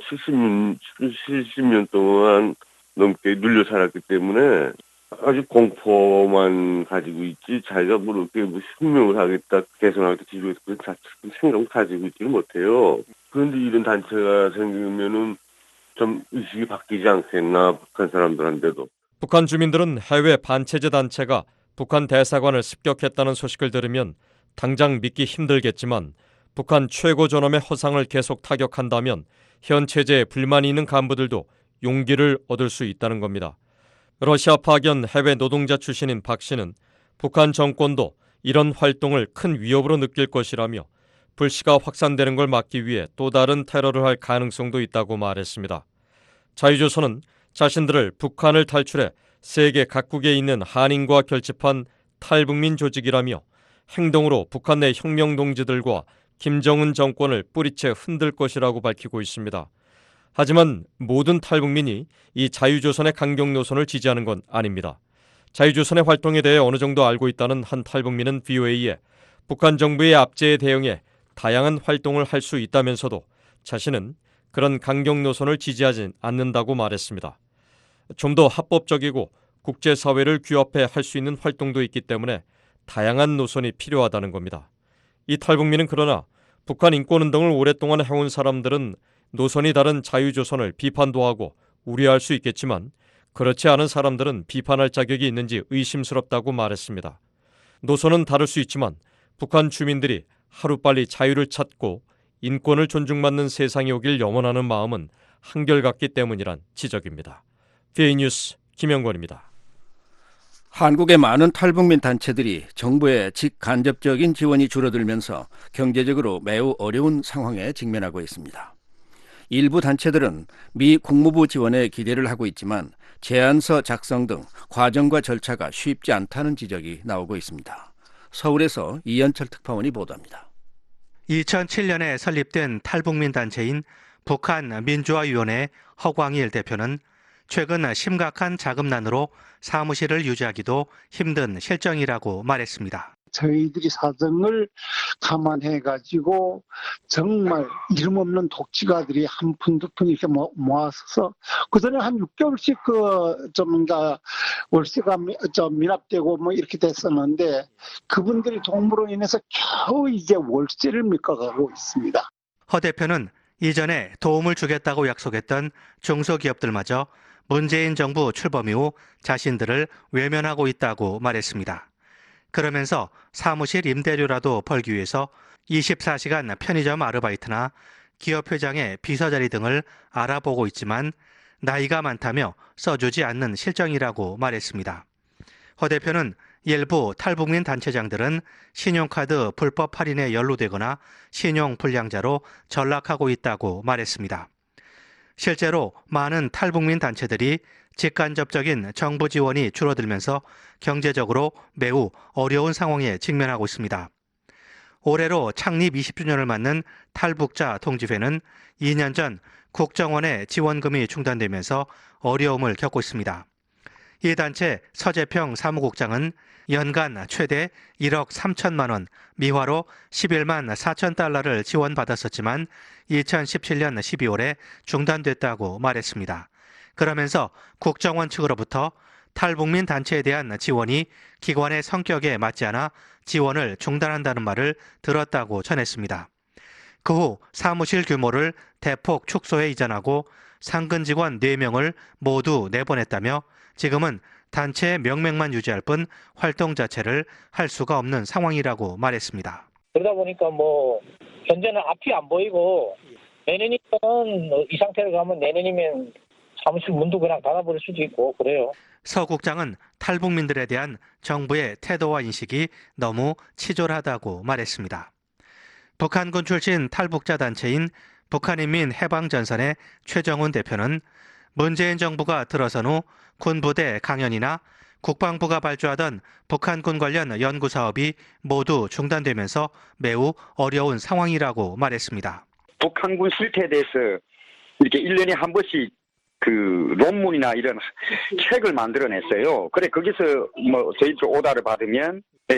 70년 동안 넘게 눌려 살았기 때문에 아주 공포만 가지고 있지 자기가 뭐 이렇게 뭐 혁명을 하겠다, 개선하겠다, 지도에서 그런 생각을 가지고 있지는 못해요. 그런데 이런 단체가 생기면은 좀 의식이 바뀌지 않겠나, 북한 사람들한테도. 북한 주민들은 해외 반체제 단체가 북한 대사관을 습격했다는 소식을 들으면 당장 믿기 힘들겠지만 북한 최고 존엄의 허상을 계속 타격한다면 현 체제에 불만이 있는 간부들도 용기를 얻을 수 있다는 겁니다. 러시아 파견 해외 노동자 출신인 박 씨는 북한 정권도 이런 활동을 큰 위협으로 느낄 것이라며 불씨가 확산되는 걸 막기 위해 또 다른 테러를 할 가능성도 있다고 말했습니다. 자유조선은 자신들을 북한을 탈출해 세계 각국에 있는 한인과 결집한 탈북민 조직이라며 행동으로 북한 내 혁명동지들과 김정은 정권을 뿌리채 흔들 것이라고 밝히고 있습니다. 하지만 모든 탈북민이 이 자유조선의 강경 노선을 지지하는 건 아닙니다. 자유조선의 활동에 대해 어느 정도 알고 있다는 한 탈북민은 VOA에 북한 정부의 압제에 대응해 다양한 활동을 할 수 있다면서도 자신은 그런 강경 노선을 지지하진 않는다고 말했습니다. 좀 더 합법적이고 국제사회를 규합해 할 수 있는 활동도 있기 때문에 다양한 노선이 필요하다는 겁니다. 이 탈북민은 그러나 북한 인권운동을 오랫동안 해온 사람들은 노선이 다른 자유조선을 비판도 하고 우려할 수 있겠지만 그렇지 않은 사람들은 비판할 자격이 있는지 의심스럽다고 말했습니다. 노선은 다를 수 있지만 북한 주민들이 하루빨리 자유를 찾고 인권을 존중받는 세상이 오길 염원하는 마음은 한결같기 때문이란 지적입니다. VA 뉴스 김영권입니다. 한국의 많은 탈북민 단체들이 정부의 직간접적인 지원이 줄어들면서 경제적으로 매우 어려운 상황에 직면하고 있습니다. 일부 단체들은 미 국무부 지원에 기대를 하고 있지만 제안서 작성 등 과정과 절차가 쉽지 않다는 지적이 나오고 있습니다. 서울에서 이현철 특파원이 보도합니다. 2007년에 설립된 탈북민 단체인 북한 민주화위원회 허광일 대표는 최근 심각한 자금난으로 사무실을 유지하기도 힘든 실정이라고 말했습니다. 저희들이 사정을 감안해가지고 정말 이름 없는 독지가들이 한 푼 두 푼 이렇게 모아서 그전에 한 6개월씩 월세가 미납되고 뭐 이렇게 됐었는데 그분들이 도움으로 인해서 겨우 이제 월세를 묶어가고 있습니다. 허 대표는 이전에 도움을 주겠다고 약속했던 중소기업들마저 문재인 정부 출범 이후 자신들을 외면하고 있다고 말했습니다. 그러면서 사무실 임대료라도 벌기 위해서 24시간 편의점 아르바이트나 기업 회장의 비서자리 등을 알아보고 있지만 나이가 많다며 써주지 않는 실정이라고 말했습니다. 허 대표는 일부 탈북민 단체장들은 신용카드 불법 할인에 연루되거나 신용불량자로 전락하고 있다고 말했습니다. 실제로 많은 탈북민 단체들이 직간접적인 정부 지원이 줄어들면서 경제적으로 매우 어려운 상황에 직면하고 있습니다. 올해로 창립 20주년을 맞는 탈북자 통지회는 2년 전 국정원의 지원금이 중단되면서 어려움을 겪고 있습니다. 이 단체 서재평 사무국장은 연간 최대 1억 3천만 원, 미화로 11만 4천 달러를 지원받았었지만 2017년 12월에 중단됐다고 말했습니다. 그러면서 국정원 측으로부터 탈북민 단체에 대한 지원이 기관의 성격에 맞지 않아 지원을 중단한다는 말을 들었다고 전했습니다. 그 후 사무실 규모를 대폭 축소해 이전하고 상근 직원 4명을 모두 내보냈다며 지금은 단체 명맥만 유지할 뿐 활동 자체를 할 수가 없는 상황이라고 말했습니다. 그러다 보니까 현재는 앞이 안 보이고 내년이면 이 상태로 가면 내년이면 사무실 문도 그냥 닫아버릴 수도 있고 그래요. 서 국장은 탈북민들에 대한 정부의 태도와 인식이 너무 치졸하다고 말했습니다. 북한군 출신 탈북자 단체인 북한인민 해방전선의 최정훈 대표는 문재인 정부가 들어선 후 군부대 강연이나 국방부가 발주하던 북한군 관련 연구 사업이 모두 중단되면서 매우 어려운 상황이라고 말했습니다. 북한군 실태에 대해서 이렇게 1년에 한 번씩 그 논문이나 이런 책을 만들어냈어요. 그래 거기서 저희들 오다를 받으면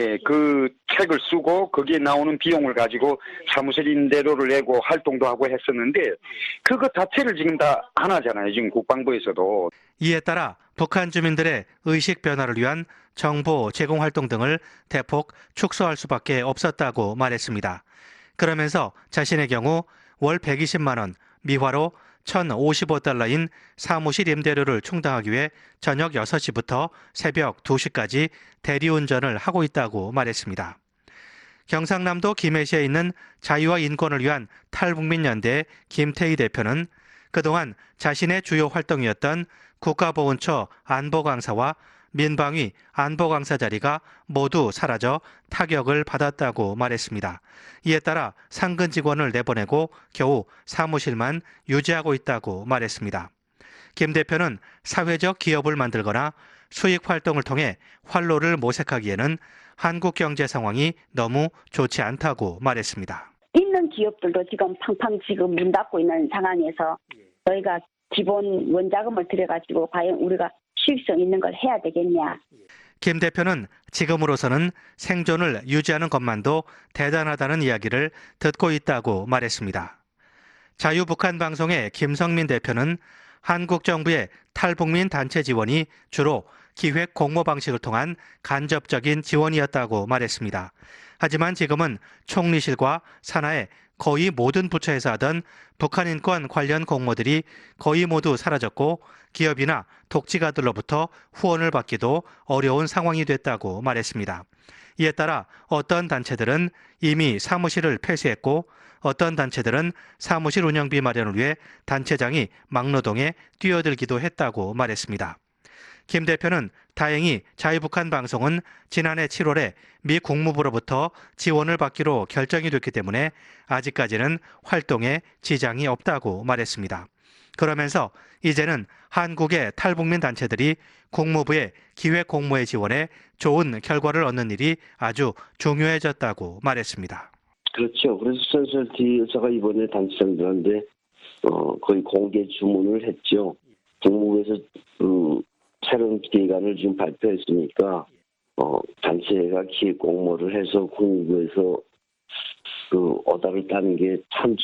그 책을 쓰고 거기에 나오는 비용을 가지고 사무실 임대료를 내고 활동도 하고 했었는데 그거 자체를 지금 다 안 하잖아요. 지금 국방부에서도. 이에 따라 북한 주민들의 의식 변화를 위한 정보 제공 활동 등을 대폭 축소할 수밖에 없었다고 말했습니다. 그러면서 자신의 경우 월 120만 원, 미화로 1,055달러인 사무실 임대료를 충당하기 위해 저녁 6시부터 새벽 2시까지 대리운전을 하고 있다고 말했습니다. 경상남도 김해시에 있는 자유와 인권을 위한 탈북민연대 김태희 대표는 그동안 자신의 주요 활동이었던 국가보훈처 안보강사와 민방위 안보강사 자리가 모두 사라져 타격을 받았다고 말했습니다. 이에 따라 상근 직원을 내보내고 겨우 사무실만 유지하고 있다고 말했습니다. 김 대표는 사회적 기업을 만들거나 수익 활동을 통해 활로를 모색하기에는 한국 경제 상황이 너무 좋지 않다고 말했습니다. 있는 기업들도 지금 팡팡 지금 문 닫고 있는 상황에서 저희가 기본 원자금을 들여가지고 과연 우리가 수익성 있는 걸 해야 되겠냐. 김 대표는 지금으로서는 생존을 유지하는 것만도 대단하다는 이야기를 듣고 있다고 말했습니다. 자유북한 방송의 김성민 대표는 한국 정부의 탈북민 단체 지원이 주로 기획 공모 방식을 통한 간접적인 지원이었다고 말했습니다. 하지만 지금은 총리실과 산하의 거의 모든 부처에서 하던 북한 인권 관련 공모들이 거의 모두 사라졌고 기업이나 독지가들로부터 후원을 받기도 어려운 상황이 됐다고 말했습니다. 이에 따라 어떤 단체들은 이미 사무실을 폐쇄했고 어떤 단체들은 사무실 운영비 마련을 위해 단체장이 막노동에 뛰어들기도 했다고 말했습니다. 김 대표는 다행히 자유북한 방송은 지난해 7월에 미 국무부로부터 지원을 받기로 결정이 됐기 때문에 아직까지는 활동에 지장이 없다고 말했습니다. 그러면서 이제는 한국의 탈북민 단체들이 국무부의 기획 공모에 지원해 좋은 결과를 얻는 일이 아주 중요해졌다고 말했습니다. 그렇죠. 그래서 선설티 여사가 이번에 단체장들한테 거의 공개 주문을 했죠. 국무부에서 새로운 기획안을 지금 발표했으니까 단체가 기획 공모를 해서 국무부에서 어다를 따는 게 참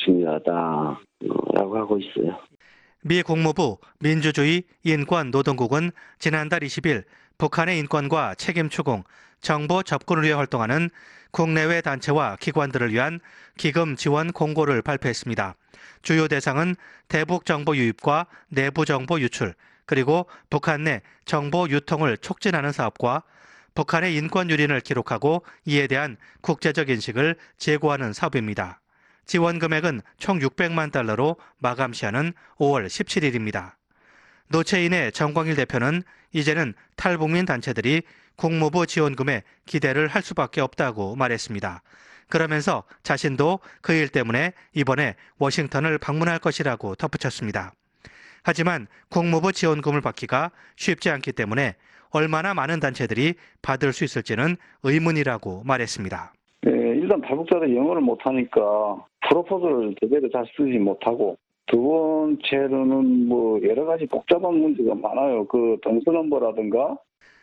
중요하다라고 하고 있어요. 미 국무부 민주주의 인권 노동국은 지난달 20일 북한의 인권과 책임 추궁, 정보 접근을 위해 활동하는 국내외 단체와 기관들을 위한 기금 지원 공고를 발표했습니다. 주요 대상은 대북 정보 유입과 내부 정보 유출, 그리고 북한 내 정보 유통을 촉진하는 사업과 북한의 인권 유린을 기록하고 이에 대한 국제적 인식을 제고하는 사업입니다. 지원 금액은 총 600만 달러로 마감 시한은 5월 17일입니다. 노체인의 정광일 대표는 이제는 탈북민 단체들이 국무부 지원금에 기대를 할 수밖에 없다고 말했습니다. 그러면서 자신도 그 일 때문에 이번에 워싱턴을 방문할 것이라고 덧붙였습니다. 하지만 국무부 지원금을 받기가 쉽지 않기 때문에 얼마나 많은 단체들이 받을 수 있을지는 의문이라고 말했습니다. 일단 탈북자들이 영어를 못하니까 프로포즈를 제대로 잘 쓰지 못하고 두 번째로는 여러 가지 복잡한 문제가 많아요. 동서넘버라든가.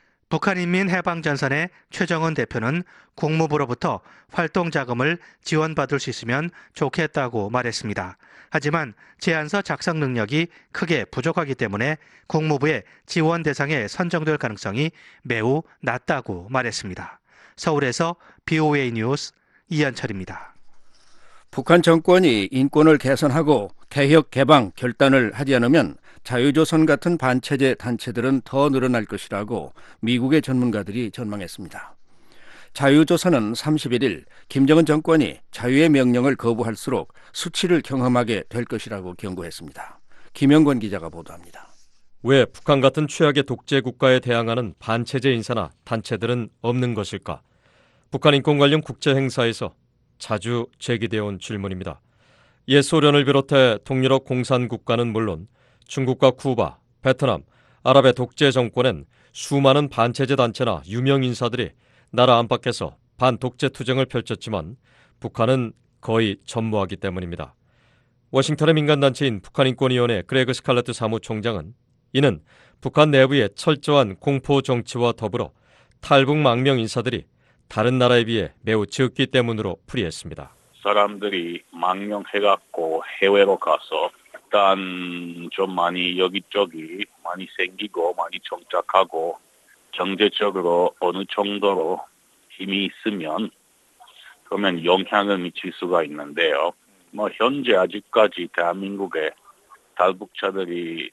북한인민해방전선의 최정은 대표는 국무부로부터 활동 자금을 지원받을 수 있으면 좋겠다고 말했습니다. 하지만 제안서 작성 능력이 크게 부족하기 때문에 국무부의 지원 대상에 선정될 가능성이 매우 낮다고 말했습니다. 서울에서 BOA 뉴스 이현철입니다. 북한 정권이 인권을 개선하고 개혁 개방 결단을 하지 않으면 자유조선 같은 반체제 단체들은 더 늘어날 것이라고 미국의 전문가들이 전망했습니다. 자유조선은 31일 김정은 정권이 자유의 명령을 거부할수록 수치를 경험하게 될 것이라고 경고했습니다. 김영권 기자가 보도합니다. 왜 북한 같은 최악의 독재 국가에 대항하는 반체제 인사나 단체들은 없는 것일까? 북한 인권 관련 국제 행사에서 자주 제기되어 온 질문입니다. 옛 소련을 비롯해 동유럽 공산국가는 물론 중국과 쿠바, 베트남, 아랍의 독재 정권엔 수많은 반체제 단체나 유명 인사들이 나라 안팎에서 반독재 투쟁을 펼쳤지만 북한은 거의 전무하기 때문입니다. 워싱턴의 민간단체인 북한인권위원회 그레그 스칼레트 사무총장은 이는 북한 내부의 철저한 공포 정치와 더불어 탈북 망명 인사들이 다른 나라에 비해 매우 적기 때문으로 풀이했습니다. 사람들이 망명해갖고 해외로 가서 일단 좀 많이 여기저기 많이 생기고 많이 정착하고 경제적으로 어느 정도로 힘이 있으면 그러면 영향을 미칠 수가 있는데요. 현재 아직까지 대한민국에 탈북자들이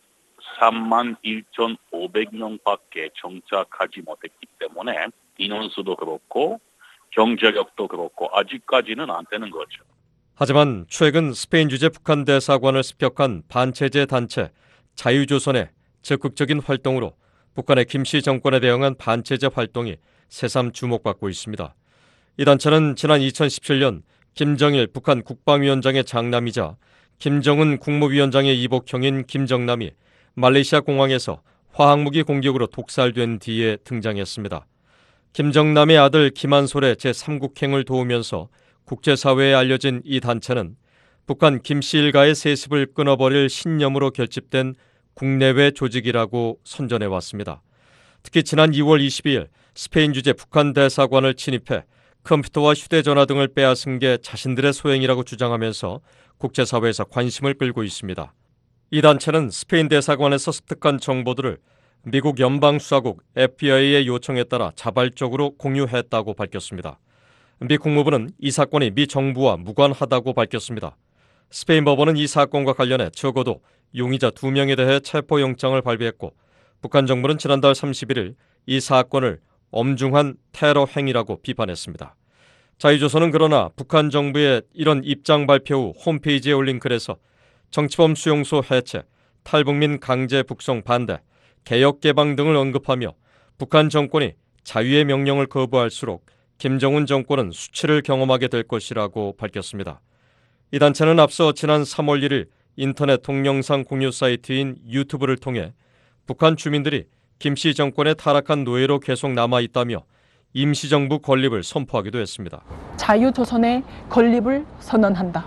31,500명밖에 정착하지 못했기 때문에 인원수도 그렇고 경제력도 그렇고 아직까지는 안 되는 거죠. 하지만 최근 스페인 주재 북한 대사관을 습격한 반체제 단체 자유조선의 적극적인 활동으로 북한의 김씨 정권에 대응한 반체제 활동이 새삼 주목받고 있습니다. 이 단체는 지난 2017년 김정일 북한 국방위원장의 장남이자 김정은 국무위원장의 이복형인 김정남이 말레이시아 공항에서 화학무기 공격으로 독살된 뒤에 등장했습니다. 김정남의 아들 김한솔의 제3국행을 도우면서 국제사회에 알려진 이 단체는 북한 김씨 일가의 세습을 끊어버릴 신념으로 결집된 국내외 조직이라고 선전해왔습니다. 특히 지난 2월 22일 스페인 주재 북한 대사관을 침입해 컴퓨터와 휴대전화 등을 빼앗은 게 자신들의 소행이라고 주장하면서 국제사회에서 관심을 끌고 있습니다. 이 단체는 스페인 대사관에서 습득한 정보들을 미국 연방수사국 FBI의 요청에 따라 자발적으로 공유했다고 밝혔습니다. 미 국무부는 이 사건이 미 정부와 무관하다고 밝혔습니다. 스페인 법원은 이 사건과 관련해 적어도 용의자 2명에 대해 체포영장을 발부했고 북한 정부는 지난달 31일 이 사건을 엄중한 테러 행위라고 비판했습니다. 자유조선은 그러나 북한 정부의 이런 입장 발표 후 홈페이지에 올린 글에서 정치범 수용소 해체, 탈북민 강제 북송 반대, 개혁 개방 등을 언급하며 북한 정권이 자유의 명령을 거부할수록 김정은 정권은 수치를 경험하게 될 것이라고 밝혔습니다. 이 단체는 앞서 지난 3월 1일 인터넷 동영상 공유 사이트인 유튜브를 통해 북한 주민들이 김씨 정권의 타락한 노예로 계속 남아있다며 임시정부 건립을 선포하기도 했습니다. 자유조선의 건립을 선언한다.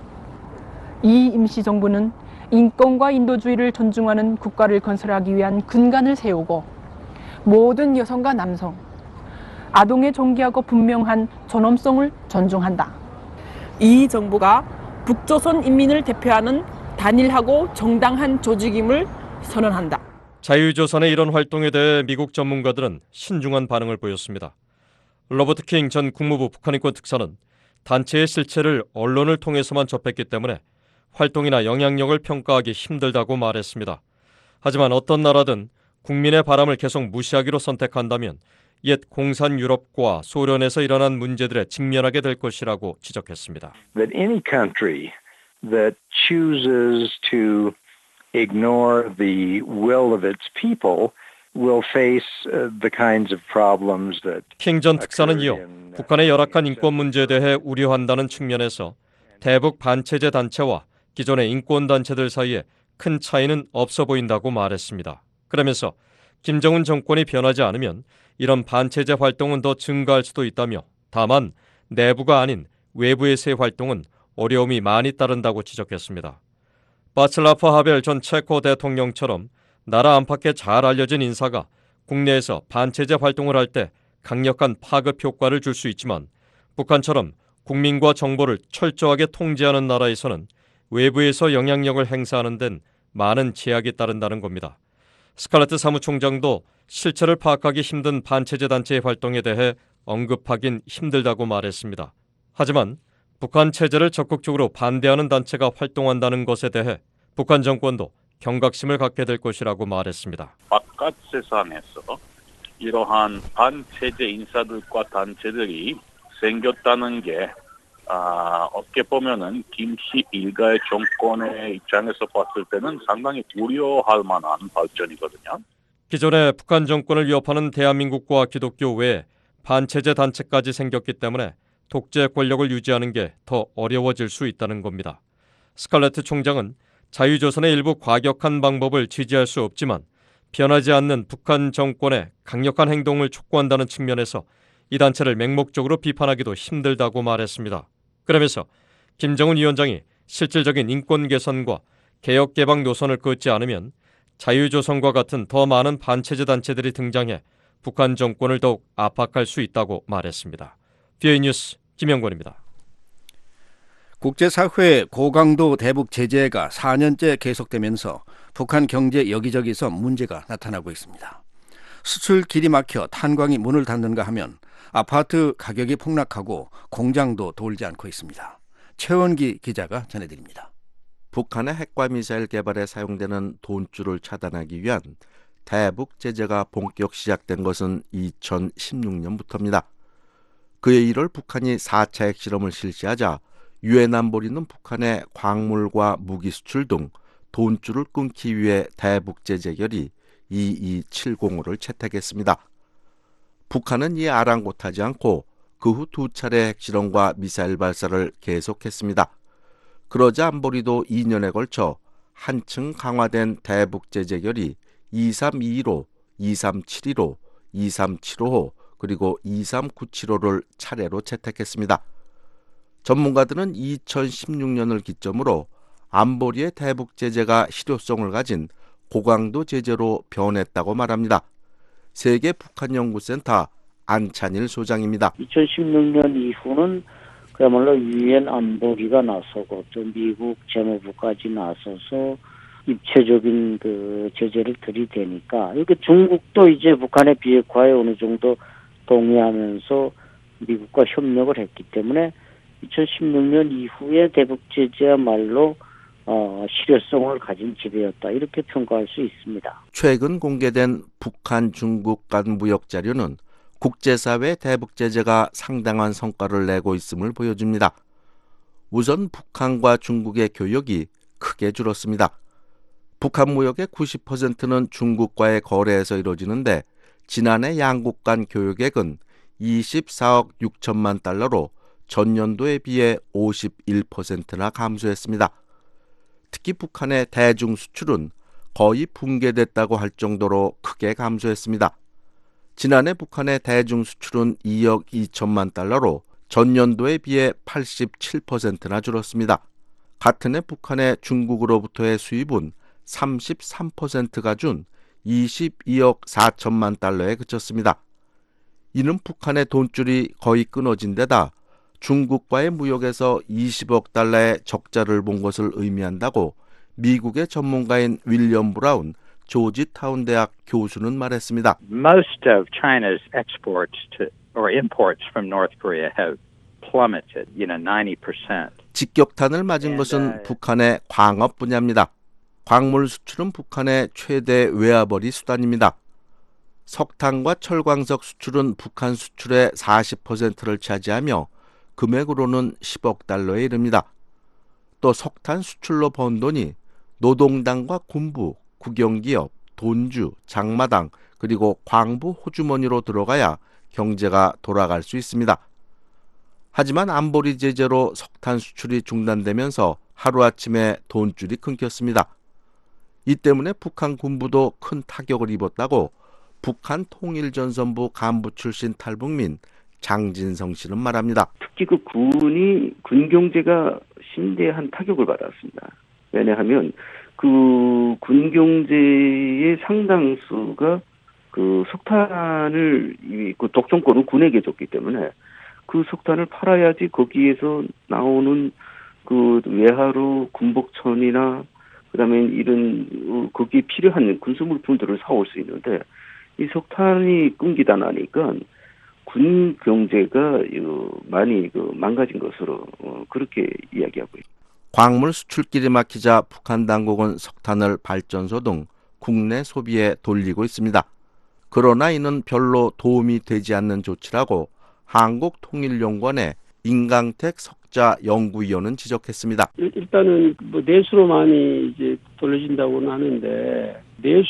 이 임시정부는 인권과 인도주의를 존중하는 국가를 건설하기 위한 근간을 세우고 모든 여성과 남성, 아동의 존귀하고 분명한 존엄성을 존중한다. 이 정부가 북조선 인민을 대표하는 단일하고 정당한 조직임을 선언한다. 자유조선의 이런 활동에 대해 미국 전문가들은 신중한 반응을 보였습니다. 로버트 킹 전 국무부 북한인권 특사는 단체의 실체를 언론을 통해서만 접했기 때문에 활동이나 영향력을 평가하기 힘들다고 말했습니다. 하지만 어떤 나라든 국민의 바람을 계속 무시하기로 선택한다면 옛 공산 유럽과 소련에서 일어난 문제들에 직면하게 될 것이라고 지적했습니다. That any country that chooses to ignore the will of its people will face the kinds of problems that 킹 전 특사는 이어 북한의 열악한 인권 문제에 대해 우려한다는 측면에서 대북 반체제 단체와 기존의 인권 단체들 사이에 큰 차이는 없어 보인다고 말했습니다. 그러면서 김정은 정권이 변하지 않으면 이런 반체제 활동은 더 증가할 수도 있다며 다만 내부가 아닌 외부에서의 활동은 어려움이 많이 따른다고 지적했습니다. 바슬라프 하벨 전 체코 대통령처럼 나라 안팎에 잘 알려진 인사가 국내에서 반체제 활동을 할 때 강력한 파급 효과를 줄 수 있지만 북한처럼 국민과 정보를 철저하게 통제하는 나라에서는 외부에서 영향력을 행사하는 데는 많은 제약이 따른다는 겁니다. 스칼레트 사무총장도 실체를 파악하기 힘든 반체제 단체의 활동에 대해 언급하긴 힘들다고 말했습니다. 하지만 북한 체제를 적극적으로 반대하는 단체가 활동한다는 것에 대해 북한 정권도 경각심을 갖게 될 것이라고 말했습니다. 바깥 세상에서 이러한 반체제 인사들과 단체들이 생겼다는 게 어떻게 보면은 김씨 일가의 정권의 입장에서 봤을 때는 상당히 우려할 만한 발전이거든요. 기존의 북한 정권을 위협하는 대한민국과 기독교 외에 반체제 단체까지 생겼기 때문에 독재 권력을 유지하는 게 더 어려워질 수 있다는 겁니다. 스칼레트 총장은 자유조선의 일부 과격한 방법을 지지할 수 없지만 변하지 않는 북한 정권의 강력한 행동을 촉구한다는 측면에서 이 단체를 맹목적으로 비판하기도 힘들다고 말했습니다. 그러면서 김정은 위원장이 실질적인 인권 개선과 개혁 개방 노선을 긋지 않으면 자유조선과 같은 더 많은 반체제 단체들이 등장해 북한 정권을 더욱 압박할 수 있다고 말했습니다. VOA 뉴스 김영권입니다. 국제사회의 고강도 대북 제재가 4년째 계속되면서 북한 경제 여기저기서 문제가 나타나고 있습니다. 수출 길이 막혀 탄광이 문을 닫는가 하면 아파트 가격이 폭락하고 공장도 돌지 않고 있습니다. 최원기 기자가 전해드립니다. 북한의 핵과 미사일 개발에 사용되는 돈줄을 차단하기 위한 대북 제재가 본격 시작된 것은 2016년부터입니다. 그해 1월 북한이 4차 핵실험을 실시하자 유엔 안보리는 북한의 광물과 무기 수출 등 돈줄을 끊기 위해 대북 제재 결의 2270호를 채택했습니다. 북한은 이에 아랑곳하지 않고 그 후 2차례 핵실험과 미사일 발사를 계속했습니다. 그러자 안보리도 2년에 걸쳐 한층 강화된 대북 제재 결의 2321호, 2371호, 2375호 그리고 2397호를 차례로 채택했습니다. 전문가들은 2016년을 기점으로 안보리의 대북 제재가 실효성을 가진 고강도 제재로 변했다고 말합니다. 세계 북한연구센터 안찬일 소장입니다. 2016년 이후는 그야말로 유엔 안보리가 나서고 또 미국 재무부까지 나서서 입체적인 그 제재를 들이대니까 이렇게 중국도 이제 북한의 비핵화에 어느 정도 동의하면서 미국과 협력을 했기 때문에 2016년 이후에 대북 제재야말로 실효성을 가진 지배였다 이렇게 평가할 수 있습니다. 최근 공개된 북한 중국 간 무역 자료는 국제사회 대북 제재가 상당한 성과를 내고 있음을 보여줍니다. 우선 북한과 중국의 교역이 크게 줄었습니다. 북한 무역의 90%는 중국과의 거래에서 이루어지는데 지난해 양국 간 교역액은 24억 6천만 달러로 전년도에 비해 51%나 감소했습니다. 특히 북한의 대중 수출은 거의 붕괴됐다고 할 정도로 크게 감소했습니다. 지난해 북한의 대중 수출은 2억 2천만 달러로 전년도에 비해 87%나 줄었습니다. 같은 해 북한의 중국으로부터의 수입은 33%가 준 22억 4천만 달러에 그쳤습니다. 이는 북한의 돈줄이 거의 끊어진 데다 중국과의 무역에서 20억 달러의 적자를 본 것을 의미한다고 미국의 전문가인 윌리엄 브라운 조지타운 대학 교수는 말했습니다. Most of China's exports or imports from North Korea have plummeted, 90%. 직격탄을 맞은 것은 북한의 광업 분야입니다. 광물 수출은 북한의 최대 외화벌이 수단입니다. 석탄과 철광석 수출은 북한 수출의 40%를 차지하며 금액으로는 10억 달러에 이릅니다. 또 석탄 수출로 번 돈이 노동당과 군부, 국영기업, 돈주, 장마당 그리고 광부 호주머니로 들어가야 경제가 돌아갈 수 있습니다. 하지만 안보리 제재로 석탄 수출이 중단되면서 하루아침에 돈줄이 끊겼습니다. 이 때문에 북한 군부도 큰 타격을 입었다고 북한 통일전선부 간부 출신 탈북민 장진성 씨는 말합니다. 특히 그 군 경제가 심대한 타격을 받았습니다. 왜냐하면 그 군 경제의 상당수가 그 석탄을 그 독점권을 군에게 줬기 때문에 그 석탄을 팔아야지 거기에서 나오는 그 외화로 군복천이나 그다음에 이런 거기에 필요한 군수물품들을 사올 수 있는데 이 석탄이 끊기다 나니까 군 경제가 많이 망가진 것으로 그렇게 이야기하고 있습니다. 광물 수출길이 막히자 북한 당국은 석탄을 발전소 등 국내 소비에 돌리고 있습니다. 그러나 이는 별로 도움이 되지 않는 조치라고 한국통일연구원의 임강택 석자 연구위원은 지적했습니다. 일단은 뭐 내수로 많이 이제 돌려진다고는 하는데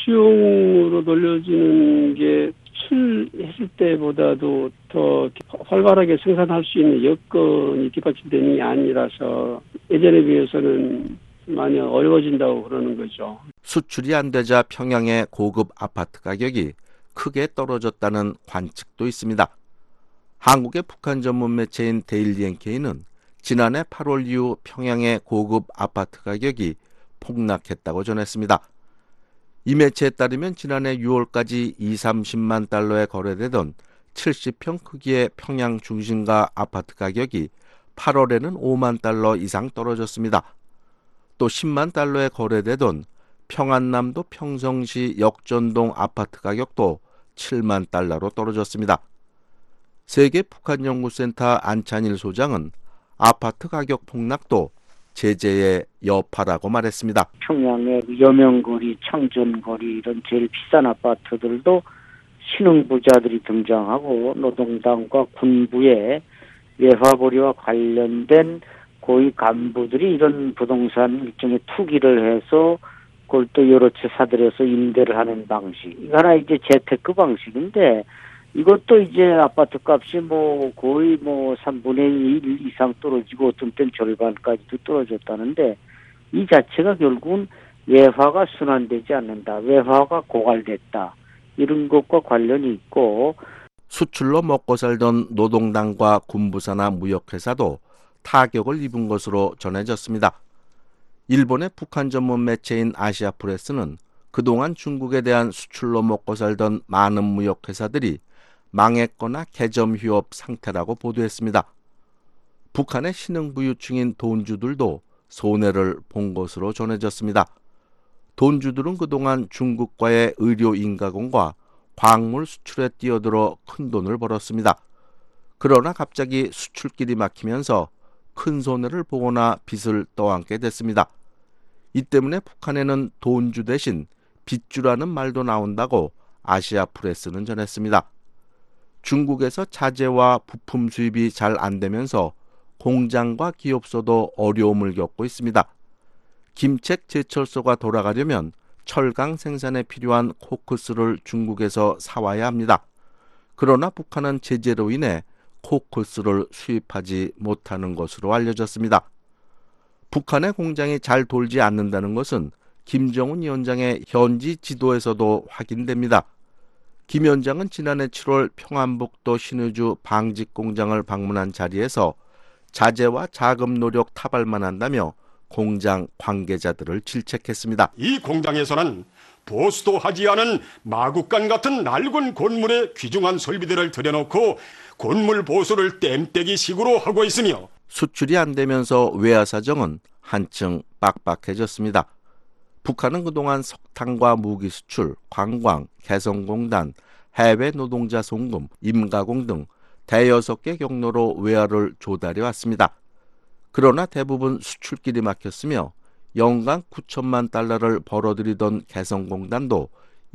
내수용으로 돌려지는 게 수출했을 때보다도 더 활발하게 생산할 수 있는 여건이 뒷받침되는 게 아니라서 예전에 비해서는 많이 어려워진다고 그러는 거죠. 수출이 안 되자 평양의 고급 아파트 가격이 크게 떨어졌다는 관측도 있습니다. 한국의 북한 전문 매체인 데일리 NK는 지난해 8월 이후 평양의 고급 아파트 가격이 폭락했다고 전했습니다. 이 매체에 따르면 지난해 6월까지 20-30만 달러에 거래되던 70평 크기의 평양 중심가 아파트 가격이 8월에는 5만 달러 이상 떨어졌습니다. 또 10만 달러에 거래되던 평안남도 평성시 역전동 아파트 가격도 7만 달러로 떨어졌습니다. 세계 북한연구센터 안찬일 소장은 아파트 가격 폭락도 제재의 여파라고 말했습니다. 평양의 여명거리, 창전거리 이런 제일 비싼 아파트들도 신흥부자들이 등장하고 노동당과 군부의 외화벌이와 관련된 고위 간부들이 이런 부동산 일종의 투기를 해서 그걸 또 여러 채 사들여서 임대를 하는 방식. 이거 하나 이제 재테크 방식인데 이것도 이제 아파트 값이 뭐 거의 뭐 3분의 1 이상 떨어지고 어떤 때는 절반까지도 떨어졌다는데 이 자체가 결국은 외화가 순환되지 않는다. 외화가 고갈됐다. 이런 것과 관련이 있고 수출로 먹고 살던 노동당과 군부사나 무역회사도 타격을 입은 것으로 전해졌습니다. 일본의 북한 전문 매체인 아시아프레스는 그동안 중국에 대한 수출로 먹고 살던 많은 무역회사들이 망했거나 개점 휴업 상태라고 보도했습니다. 북한의 신흥부유층인 돈주들도 손해를 본 것으로 전해졌습니다. 돈주들은 그동안 중국과의 의료 인가공과 광물 수출에 뛰어들어 큰 돈을 벌었습니다. 그러나 갑자기 수출길이 막히면서 큰 손해를 보거나 빚을 떠안게 됐습니다. 이 때문에 북한에는 돈주 대신 빚주라는 말도 나온다고 아시아프레스는 전했습니다. 중국에서 자재와 부품 수입이 잘 안 되면서 공장과 기업소도 어려움을 겪고 있습니다. 김책 제철소가 돌아가려면 철강 생산에 필요한 코크스를 중국에서 사와야 합니다. 그러나 북한은 제재로 인해 코크스를 수입하지 못하는 것으로 알려졌습니다. 북한의 공장이 잘 돌지 않는다는 것은 김정은 위원장의 현지 지도에서도 확인됩니다. 김 위원장은 지난해 7월 평안북도 신의주 방직 공장을 방문한 자리에서 자재와 자금 노력 타발만 한다며 공장 관계자들을 질책했습니다. 이 공장에서는 보수도 하지 않은 마국간 같은 낡은 건물에 귀중한 설비들을 들여놓고 건물 보수를 땜때기식으로 하고 있으며 수출이 안 되면서 외화 사정은 한층 빡빡해졌습니다. 북한은 그동안 석탄과 무기 수출, 관광, 개성공단, 해외 노동자 송금, 임가공 등 대여섯 개 경로로 외화를 조달해 왔습니다. 그러나 대부분 수출길이 막혔으며 연간 9천만 달러를 벌어들이던 개성공단도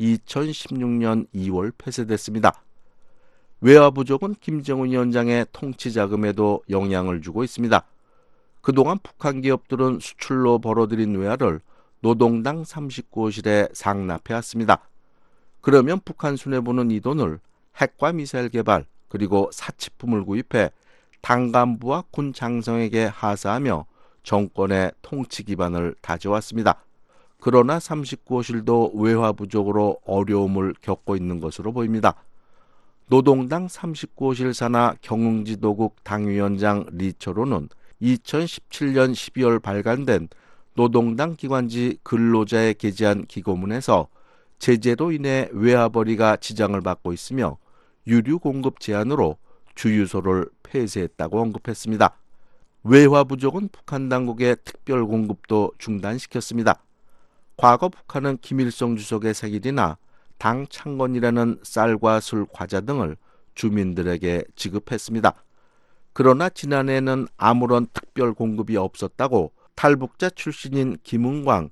2016년 2월 폐쇄됐습니다. 외화 부족은 김정은 위원장의 통치 자금에도 영향을 주고 있습니다. 그동안 북한 기업들은 수출로 벌어들인 외화를 노동당 39호실에 상납해왔습니다. 그러면 북한 수뇌부는 이 돈을 핵과 미사일 개발 그리고 사치품을 구입해 당 간부와 군 장성에게 하사하며 정권의 통치 기반을 다져왔습니다. 그러나 39호실도 외화 부족으로 어려움을 겪고 있는 것으로 보입니다. 노동당 39호실 산하 경흥지도국 당위원장 리초로는 2017년 12월 발간된 노동당 기관지 근로자에 게재한 기고문에서 제재로 인해 외화벌이가 지장을 받고 있으며 유류 공급 제한으로 주유소를 폐쇄했다고 언급했습니다. 외화 부족은 북한 당국의 특별 공급도 중단시켰습니다. 과거 북한은 김일성 주석의 생일이나 당 창건이라는 쌀과 술, 과자 등을 주민들에게 지급했습니다. 그러나 지난해에는 아무런 특별 공급이 없었다고 탈북자 출신인 김은광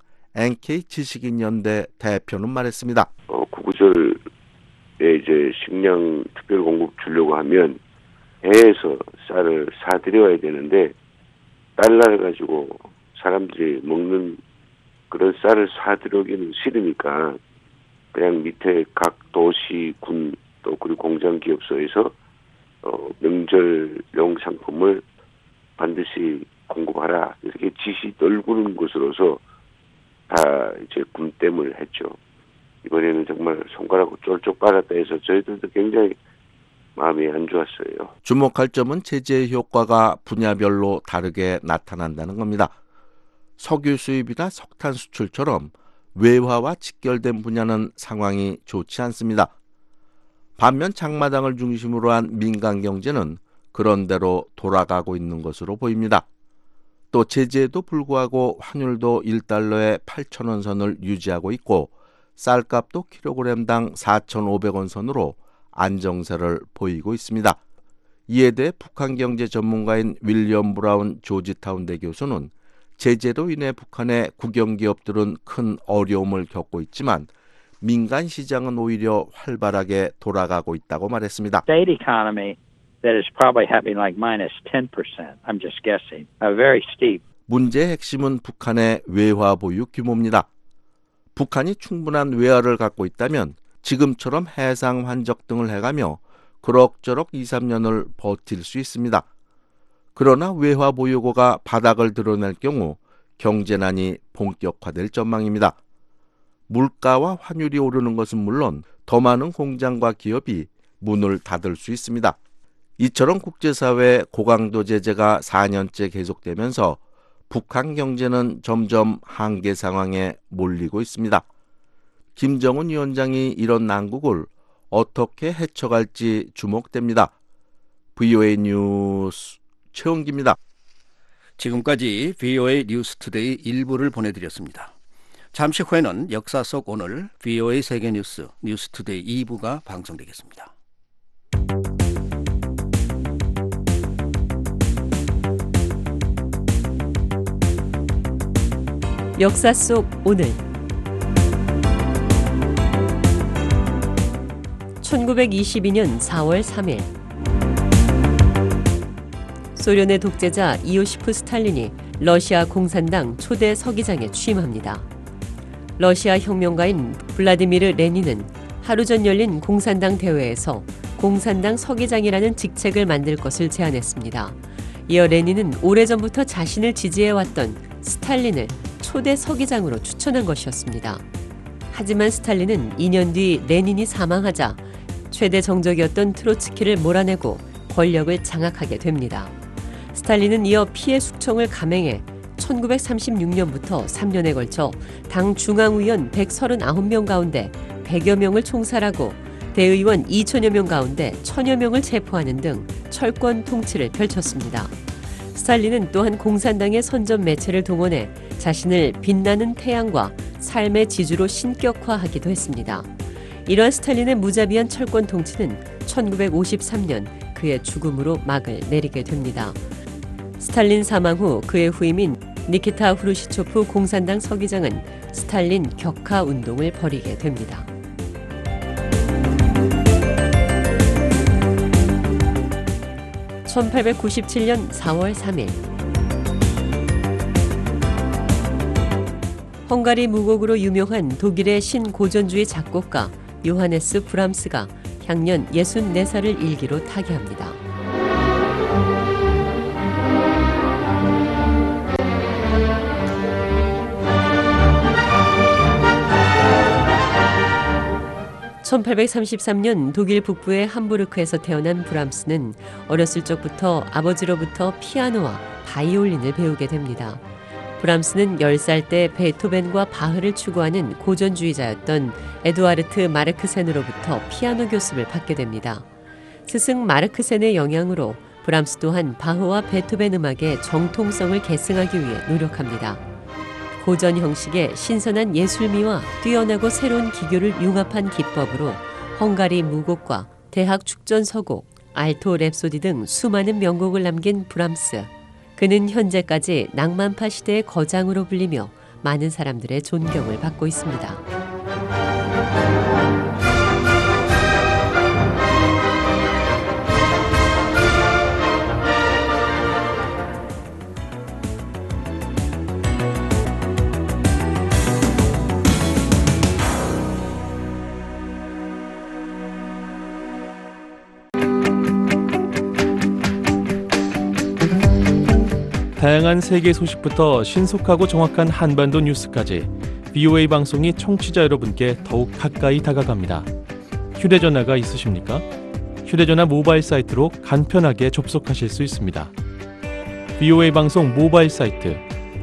NK지식인연대 대표는 말했습니다. 구구절에 이제 식량 특별 공급 주려고 하면 해에서 쌀을 사들여야 되는데 달러를 가지고 사람들이 먹는 그런 쌀을 사들여기는 싫으니까 그냥 밑에 각 도시, 군, 또 그리고 공장 기업소에서 명절용 상품을 반드시 공급하라 이렇게 지시 널구는 것으로서 다 이제 군땜을 했죠. 이번에는 정말 손가락으로 쫄쫄 빨았다 해서 저희들도 굉장히 마음이 안 좋았어요. 주목할 점은 제재의 효과가 분야별로 다르게 나타난다는 겁니다. 석유 수입이나 석탄 수출처럼 외화와 직결된 분야는 상황이 좋지 않습니다. 반면 장마당을 중심으로 한 민간 경제는 그런대로 돌아가고 있는 것으로 보입니다. 또 제재에도 불구하고 환율도 1달러에 8,000원 선을 유지하고 있고 쌀값도 킬로그램당 4,500원 선으로 안정세를 보이고 있습니다. 이에 대해 북한 경제 전문가인 윌리엄 브라운 조지타운대 교수는 제재로 인해 북한의 국영기업들은 큰 어려움을 겪고 있지만 민간 시장은 오히려 활발하게 돌아가고 있다고 말했습니다. State economy that is probably having like minus 10%. I'm just guessing. Very steep. 문제의 핵심은 북한의 외화 보유 규모입니다. 북한이 충분한 외화를 갖고 있다면 지금처럼 해상 환적 등을 해가며 그럭저럭 2, 3년을 버틸 수 있습니다. 그러나 외화 보유고가 바닥을 드러낼 경우 경제난이 본격화될 전망입니다. 물가와 환율이 오르는 것은 물론 더 많은 공장과 기업이 문을 닫을 수 있습니다. 이처럼 국제사회의 고강도 제재가 4년째 계속되면서 북한 경제는 점점 한계 상황에 몰리고 있습니다. 김정은 위원장이 이런 난국을 어떻게 헤쳐갈지 주목됩니다. VOA 뉴스 최원기입니다. 지금까지 VOA 뉴스투데이 1부를 보내드렸습니다. 잠시 후에는 역사 속 오늘 VOA 세계뉴스 뉴스투데이 2부가 방송되겠습니다. 역사 속 오늘 1922년 4월 3일 소련의 독재자 이오시프 스탈린이 러시아 공산당 초대 서기장에 취임합니다. 러시아 혁명가인 블라디미르 레닌은 하루 전 열린 공산당 대회에서 공산당 서기장이라는 직책을 만들 것을 제안했습니다. 이어 레닌은 오래전부터 자신을 지지해왔던 스탈린을 초대 서기장으로 추천한 것이었습니다. 하지만 스탈린은 2년 뒤 레닌이 사망하자 최대 정적이었던 트로츠키를 몰아내고 권력을 장악하게 됩니다. 스탈린은 이어 피해 숙청을 감행해 1936년부터 3년에 걸쳐 당 중앙위원 139명 가운데 100여 명을 총살하고 대의원 2천여 명 가운데 1,000여 명을 체포하는 등 철권 통치를 펼쳤습니다. 스탈린은 또한 공산당의 선전 매체를 동원해 자신을 빛나는 태양과 삶의 지주로 신격화하기도 했습니다. 이러한 스탈린의 무자비한 철권 통치는 1953년 그의 죽음으로 막을 내리게 됩니다. 스탈린 사망 후 그의 후임인 니키타 후르시초프 공산당 서기장은 스탈린 격하 운동을 벌이게 됩니다. (1897년 4월 3일) 헝가리 무곡으로 유명한 독일의 신고전주의 작곡가 요하네스 브람스가 향년 64살을 일기로 타계합니다. (1833년) 독일 북부의 함부르크에서 태어난 브람스는 어렸을 적부터 아버지로부터 피아노와 바이올린을 배우게 됩니다. 브람스는 10살 때 베토벤과 바흐를 추구하는 고전주의자였던 에두아르트 마르크센으로부터 피아노 교습을 받게 됩니다. 스승 마르크센의 영향으로 브람스 또한 바흐와 베토벤 음악의 정통성을 계승하기 위해 노력합니다. 고전 형식의 신선한 예술미와 뛰어나고 새로운 기교를 융합한 기법으로 헝가리 무곡과 대학 축전서곡, 알토 랩소디 등 수많은 명곡을 남긴 브람스. 그는 현재까지 낭만파 시대의 거장으로 불리며 많은 사람들의 존경을 받고 있습니다. 다양한 세계 소식부터 신속하고 정확한 한반도 뉴스까지 VOA 방송이 청취자 여러분께 더욱 가까이 다가갑니다. 휴대전화가 있으십니까? 휴대전화 모바일 사이트로 간편하게 접속하실 수 있습니다. VOA 방송 모바일 사이트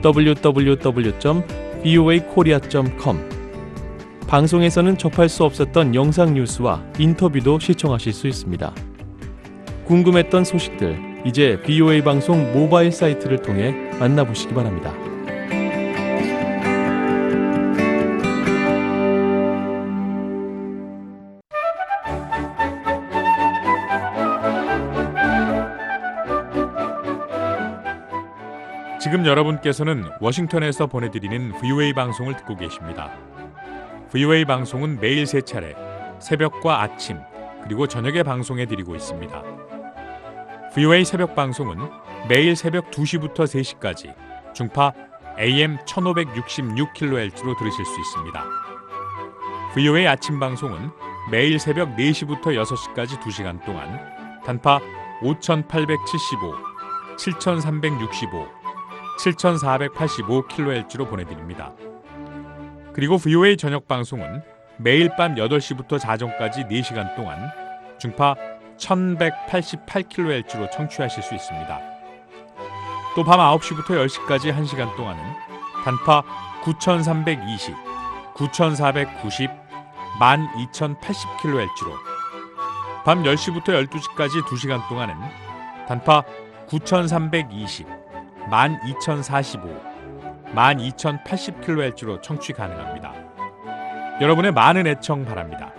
www.voakorea.com 방송에서는 접할 수 없었던 영상 뉴스와 인터뷰도 시청하실 수 있습니다. 궁금했던 소식들 이제 VOA 방송 모바일 사이트를 통해 만나보시기 바랍니다. 지금 여러분께서는 워싱턴에서 보내드리는 VOA 방송을 듣고 계십니다. VOA 방송은 매일 3차례 새벽과 아침 그리고 저녁에 방송해드리고 있습니다. VOA 새벽 방송은 매일 새벽 2시부터 3시까지 중파 AM 1566kHz로 들으실 수 있습니다. VOA 아침 방송은 매일 새벽 4시부터 6시까지 2시간 동안 단파 5875, 7365, 7485kHz로 보내드립니다. 그리고 VOA 저녁 방송은 매일 밤 8시부터 자정까지 4시간 동안 중파 1188kHz로 청취하실 수 있습니다. 또 밤 9시부터 10시까지 1시간 동안은 단파 9320, 9490, 12080kHz로 밤 10시부터 12시까지 2시간 동안은 단파 9320, 12045, 12080kHz로 청취 가능합니다. 여러분의 많은 애청 바랍니다.